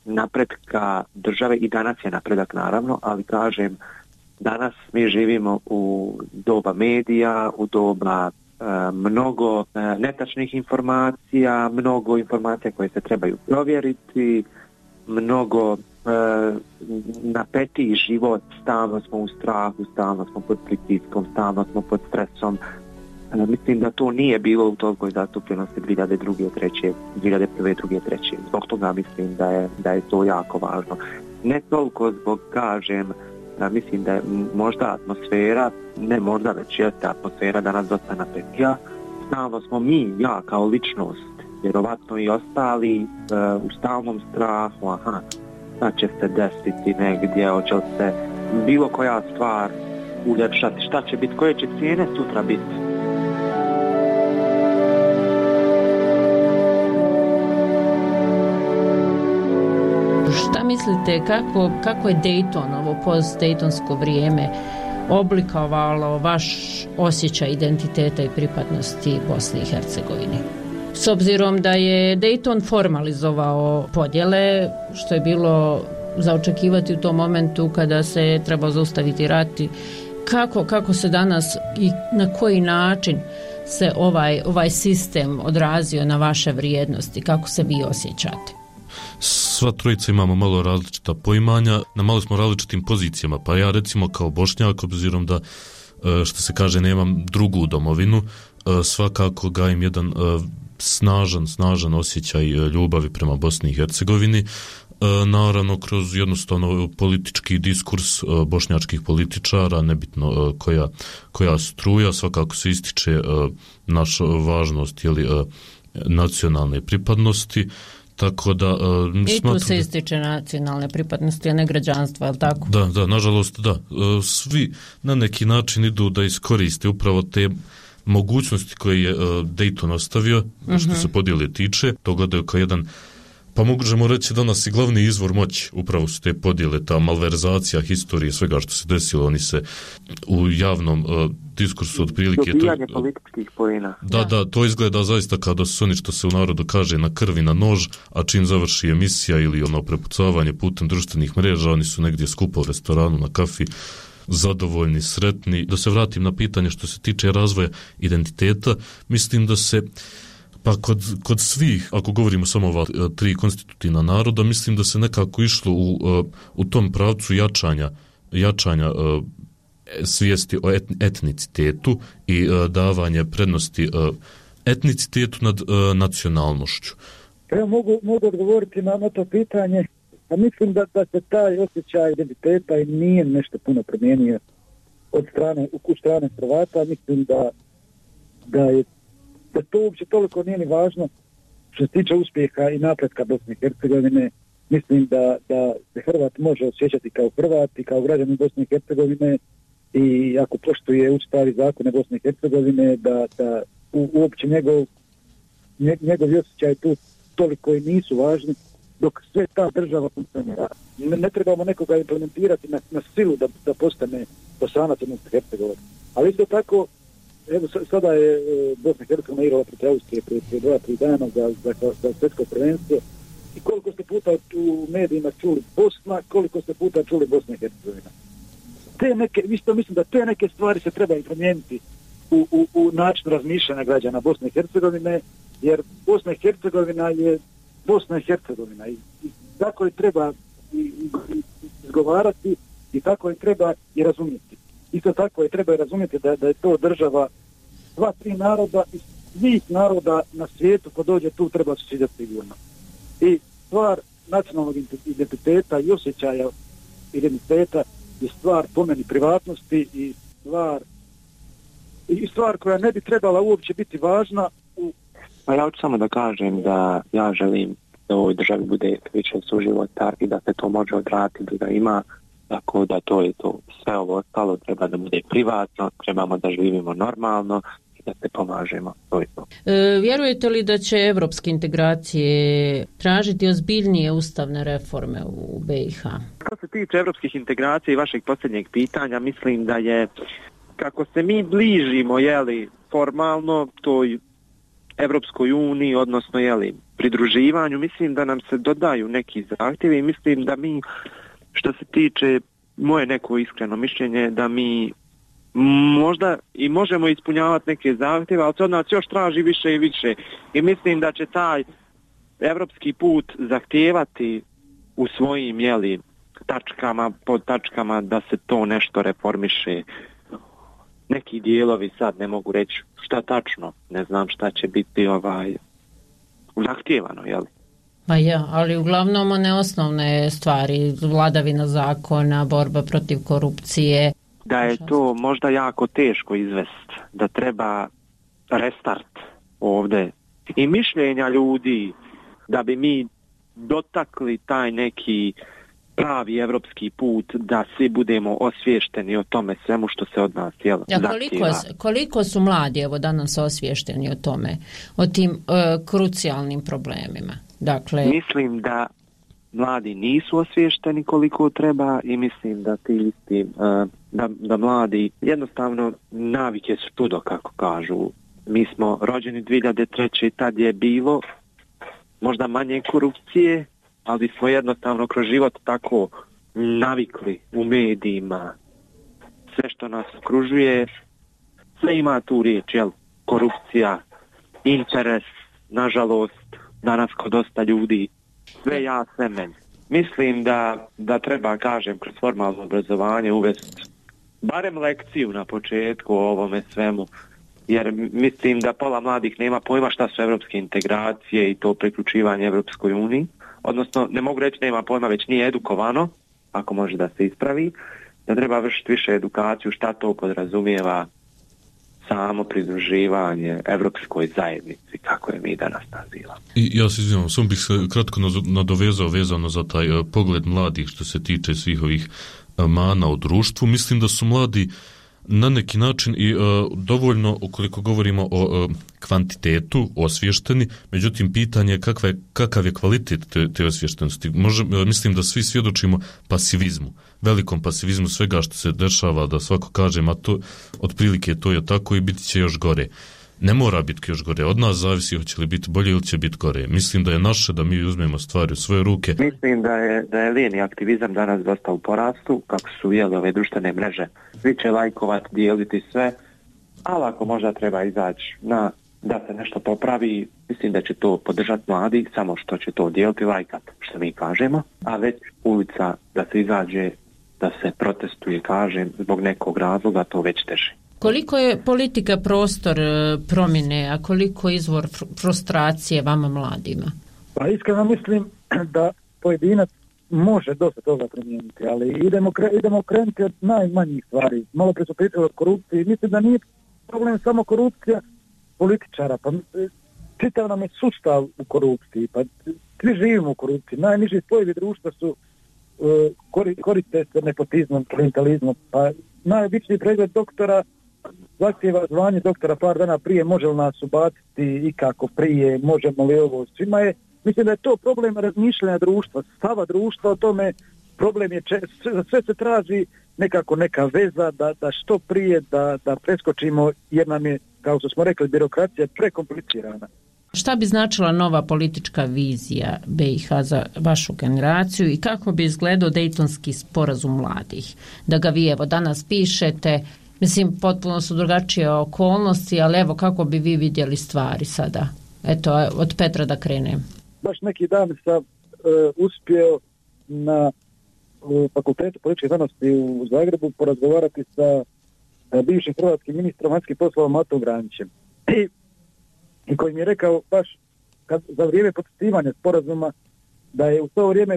napretka države i danas je napredak naravno, ali kažem, danas mi živimo u doba medija, u doba e, mnogo e, netačnih informacija, mnogo informacija koje se trebaju provjeriti, mnogo e, napetiji život, stalno smo u strahu, stalno smo pod pritiskom, stalno smo pod stresom. E, mislim da to nije bilo u tolikoj zastupljenosti dvije hiljade druge, treće, dvije hiljade prve, druge, treće. Zbog toga mislim da je, da je to jako važno. Ne toliko zbog, kažem, da mislim da je možda atmosfera, ne možda već jeste atmosfera danas dosta napetija. Stalno smo mi, ja kao ličnost, vjerovatno i ostali, e, u stalnom strahu, aha, šta će se desiti negdje, hoće li se bilo koja stvar uljepšati, šta će biti, koje će cijene sutra biti. Šta mislite, kako, kako je Dayton, ovo post-Daytonsko vrijeme, oblikovalo vaš osjećaj identiteta i pripadnosti Bosni i Hercegovini? S obzirom da je Dayton formalizovao podjele, što je bilo za očekivati u tom momentu kada se trebao zaustaviti rat, kako, kako se danas i na koji način se ovaj, ovaj sistem odrazio na vaše vrijednosti, kako se vi osjećate? Sva trojica imamo malo različita poimanja, na malo smo različitim pozicijama, pa ja recimo kao Bošnjak, obzirom da, što se kaže, nemam drugu domovinu, svakako gajim jedan snažan, snažan osjećaj ljubavi prema Bosni i Hercegovini, naravno kroz jednostavno politički diskurs bošnjačkih političara, nebitno koja, koja struja, svakako se ističe naša važnost, jeli, nacionalne pripadnosti. Tako da, uh, i tu se ističe nacionalne pripadnosti, a ne građanstva, je li tako? Da, da, nažalost, da. Uh, svi na neki način idu da iskoriste upravo te mogućnosti koje je uh, Dayton ostavio, uh-huh. što se podjele tiče, to gledaju kao jedan, pa možemo reći danas i glavni izvor moći, upravo su te podjele, ta malverzacija historije, svega što se desilo, oni se u javnom uh, diskursu otprilike... Dobijanje političkih poena. Da, da, to izgleda zaista kao da su oni, što se u narodu kaže, na krvi na nož, a čim završi emisija ili ono prepucavanje putem društvenih mreža, oni su negdje skupo u restoranu, na kafi, zadovoljni, sretni. Da se vratim na pitanje što se tiče razvoja identiteta, mislim da se pa kod, kod svih, ako govorimo samo ova tri konstitutivna naroda, mislim da se nekako išlo u, u tom pravcu jačanja, jačanja svijesti o etnicitetu i davanje prednosti etnicitetu nad nacionalnošću. Ja mogu, mogu odgovoriti na, na to pitanje. A mislim da, da se taj osjećaj identiteta i nije nešto puno promijenio od strane, u strane Hrvata. Mislim da, da je da to uopće toliko nije ni važno što se tiče uspjeha i napretka Bosne i Hercegovine. Mislim da, da se Hrvat može osjećati kao Hrvat i kao građanin Bosne i Hercegovine i ako poštuje Ustav i zakone Bosne i Hercegovine, da, da u, uopće njegov, njegovi osjećaj tu toliko i nisu važni, dok sve ta država funkcionira. Ne, ne trebamo nekoga implementirati na, na silu da, da postane Bosanac u Hercegovini. Ali isto tako, evo sada je Bosna i Hercegovina igrala protiv Austrije prije, prije dva, tri dana za, za, za svjetsko prvenstvo i koliko ste puta u medijima čuli Bosna, koliko ste puta čuli Bosna i Hercegovina. Te neke, isto mislim da te neke stvari se treba promijeniti u, u, u način razmišljanja građana Bosne i Hercegovine, jer Bosna i Hercegovina je Bosna i Hercegovina i, i tako je treba i, i, izgovarati i tako je treba i razumjeti. Isto tako je treba i razumjeti da, da je to država sva tri naroda i svih naroda na svijetu ko dođe tu treba se svidjeti sigurno. I stvar nacionalnog identiteta i osjećaja identiteta je stvar po meni privatnosti i stvar i stvar koja ne bi trebala uopće biti važna u... Pa ja hoću samo da kažem da ja želim da u ovoj državi bude više suživota i da se to može odraditi, da ga ima, tako da to je to. Sve ovo ostalo treba da bude privatno, trebamo da živimo normalno i da se pomažemo. To je to. E, vjerujete li da će evropske integracije tražiti ozbiljnije ustavne reforme u B i H? Što se tiče evropskih integracija i vašeg posljednjeg pitanja, mislim da je, kako se mi bližimo, jeli, formalno toj Evropskoj uniji, odnosno jeli, pridruživanju, mislim da nam se dodaju neki zahtjevi i mislim da mi, što se tiče moje neko iskreno mišljenje, da mi možda i možemo ispunjavati neke zahtjeve, ali se od nas još traži više i više. I mislim da će taj evropski put zahtijevati u svojim, jeli, tačkama, pod tačkama da se to nešto reformiše. Neki dijelovi sad ne mogu reći šta tačno, ne znam šta će biti ovaj zahtijevano, jeli? Pa ja, ali uglavnom one osnovne stvari, vladavina zakona, borba protiv korupcije. Da je to možda jako teško izvesti, da treba restart ovdje i mišljenja ljudi da bi mi dotakli taj neki pravi evropski put, da svi budemo osviješteni o tome svemu što se od nas jel, ja, koliko, koliko su mladi evo danas osviješteni o tome, o tim uh, krucijalnim problemima? Dakle, mislim da mladi nisu osviješteni koliko treba i mislim da ti isti, uh, da, da mladi jednostavno navike su čudo, kako kažu. Mi smo rođeni dvije hiljade treće i tad je bilo možda manje korupcije, ali smo jednostavno kroz život tako navikli u medijima. Sve što nas okružuje, sve ima tu riječ, jel? Korupcija, interes, nažalost, danas kod dosta ljudi, sve ja, sve meni. Mislim da, da treba, kažem, kroz formalno obrazovanje uvesti barem lekciju na početku o ovome svemu, jer mislim da pola mladih nema pojma šta su evropske integracije i to priključivanje Evropskoj uniji. Odnosno, ne mogu reći nema pojma, već nije edukovano, ako može da se ispravi, da treba vršiti više edukaciju šta to podrazumijeva samo pridruživanje Evropskoj zajednici, kako je mi danas nazivamo. I ja se izvijem, samo bih se kratko nadovezao vezano za taj uh, pogled mladih što se tiče svih ovih uh, mana u društvu. Mislim da su mladi na neki način i uh, dovoljno, ukoliko govorimo o uh, kvantitetu, osvješteni, međutim pitanje je kakva je, kakav je kvalitet te, te osvještenosti. Može, uh, mislim da svi svjedočimo pasivizmu, velikom pasivizmu svega što se dešava, da svako kaže, ma to, otprilike to je tako i biti će još gore. Ne mora biti još gore, od nas zavisi hoće li biti bolje ili će biti gore. Mislim da je naše da mi uzmemo stvari u svoje ruke. Mislim da je, da je lijeni aktivizam danas dosta u porastu, kako su jeli ove društvene mreže. Svi će lajkovati, dijeliti sve, ali ako možda treba izaći na da se nešto popravi, mislim da će to podržati mladi, samo što će to dijeliti, lajkat, što mi kažemo, a već ulica da se izađe, da se protestuje, kažem, zbog nekog razloga, to već teže. Koliko je politika prostor promjene, a koliko izvor frustracije vama mladima? Pa iskreno mislim da pojedinac može dosta toga promijeniti, ali idemo, kre, idemo krenuti od najmanjih stvari. Malo prije su pričali o korupciji. Mislim da nije problem samo korupcija političara, pa čitav nam je sustav u korupciji, pa svi živimo u korupciji. Najniži spojevi društva su uh, koriste se nepotizmom, klientalizmom, pa najobičniji pregled doktora zahtjeva zvanje doktora par dana prije, može li nas ubaciti i kako prije, možemo li ovo, svima je, mislim da je to problem razmišljanja društva, stava društva o tome, problem je, če, sve, sve se traži nekako neka veza da, da što prije da, da preskočimo, jer nam je, kao što smo rekli, birokracija prekomplicirana. Šta bi značila nova politička vizija B i H za vašu generaciju i kako bi izgledao Dejtonski sporazum mladih? Da ga vi evo danas pišete, mislim potpuno su drugačije okolnosti, ali evo kako bi vi vidjeli stvari sada? Eto, od Petra da krenem. Baš neki dan sam uh, uspio na uh, Fakultetu političke znanosti u Zagrebu porazgovarati sa uh, bivšim hrvatskim ministrom vanjskih poslova Matom Granićem. I i koji mi je rekao baš kad, za vrijeme potpisivanja sporazuma da je u to vrijeme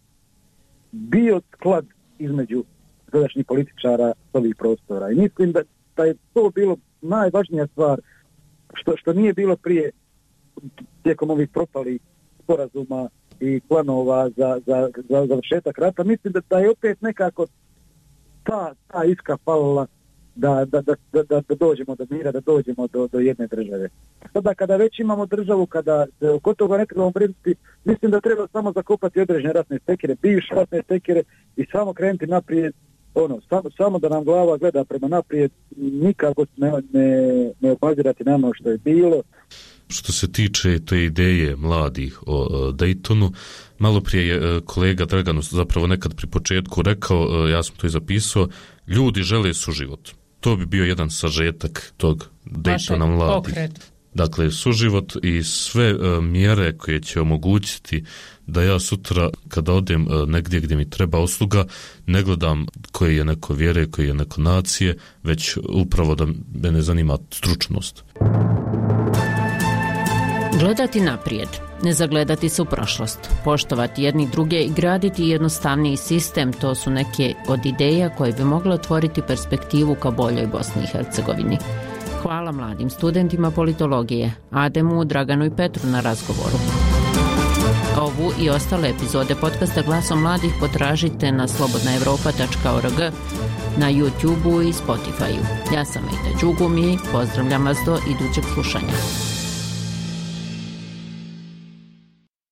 bio sklad između sadašnjih političara s ovih prostora. I mislim da, da je to bilo najvažnija stvar što, što nije bilo prije tijekom ovih propalih sporazuma i planova za, za, za završetak rata. Mislim da, da je opet nekako ta, ta iskra falila Da, da, da, da, da dođemo do mira, da dođemo do, do jedne države. Sada kada već imamo državu, kada se oko toga ne trebamo brinuti, mislim da treba samo zakopati određene ratne stekere, bivše ratne stekere i samo krenuti naprijed, ono, samo, samo da nam glava gleda prema naprijed, nikako ne, ne, ne obazirati na ono što je bilo. Što se tiče te ideje mladih o Daytonu, malo prije je kolega Dragan zapravo nekad pri početku rekao, ja sam to i zapisao, ljudi žele suživot. To bi bio jedan sažetak tog Daytona mladih. Dakle, suživot i sve uh, mjere koje će omogućiti da ja sutra kada odem uh, negdje gdje mi treba usluga, ne gledam koje je neko vjere, koje je neko nacije, već upravo da me ne zanima stručnost. Gledati naprijed. Ne zagledati se u prošlost, poštovati jedni druge i graditi jednostavniji sistem, to su neke od ideja koje bi mogle otvoriti perspektivu ka boljoj Bosni i Hercegovini. Hvala mladim studentima politologije, Ademu, Draganu i Petru na razgovoru. Ovu i ostale epizode podcasta Glasom mladih potražite na slobodna evropa tačka org, na YouTubeu i Spotifyu. Ja sam Ejda Đugum i pozdravljam vas do idućeg slušanja.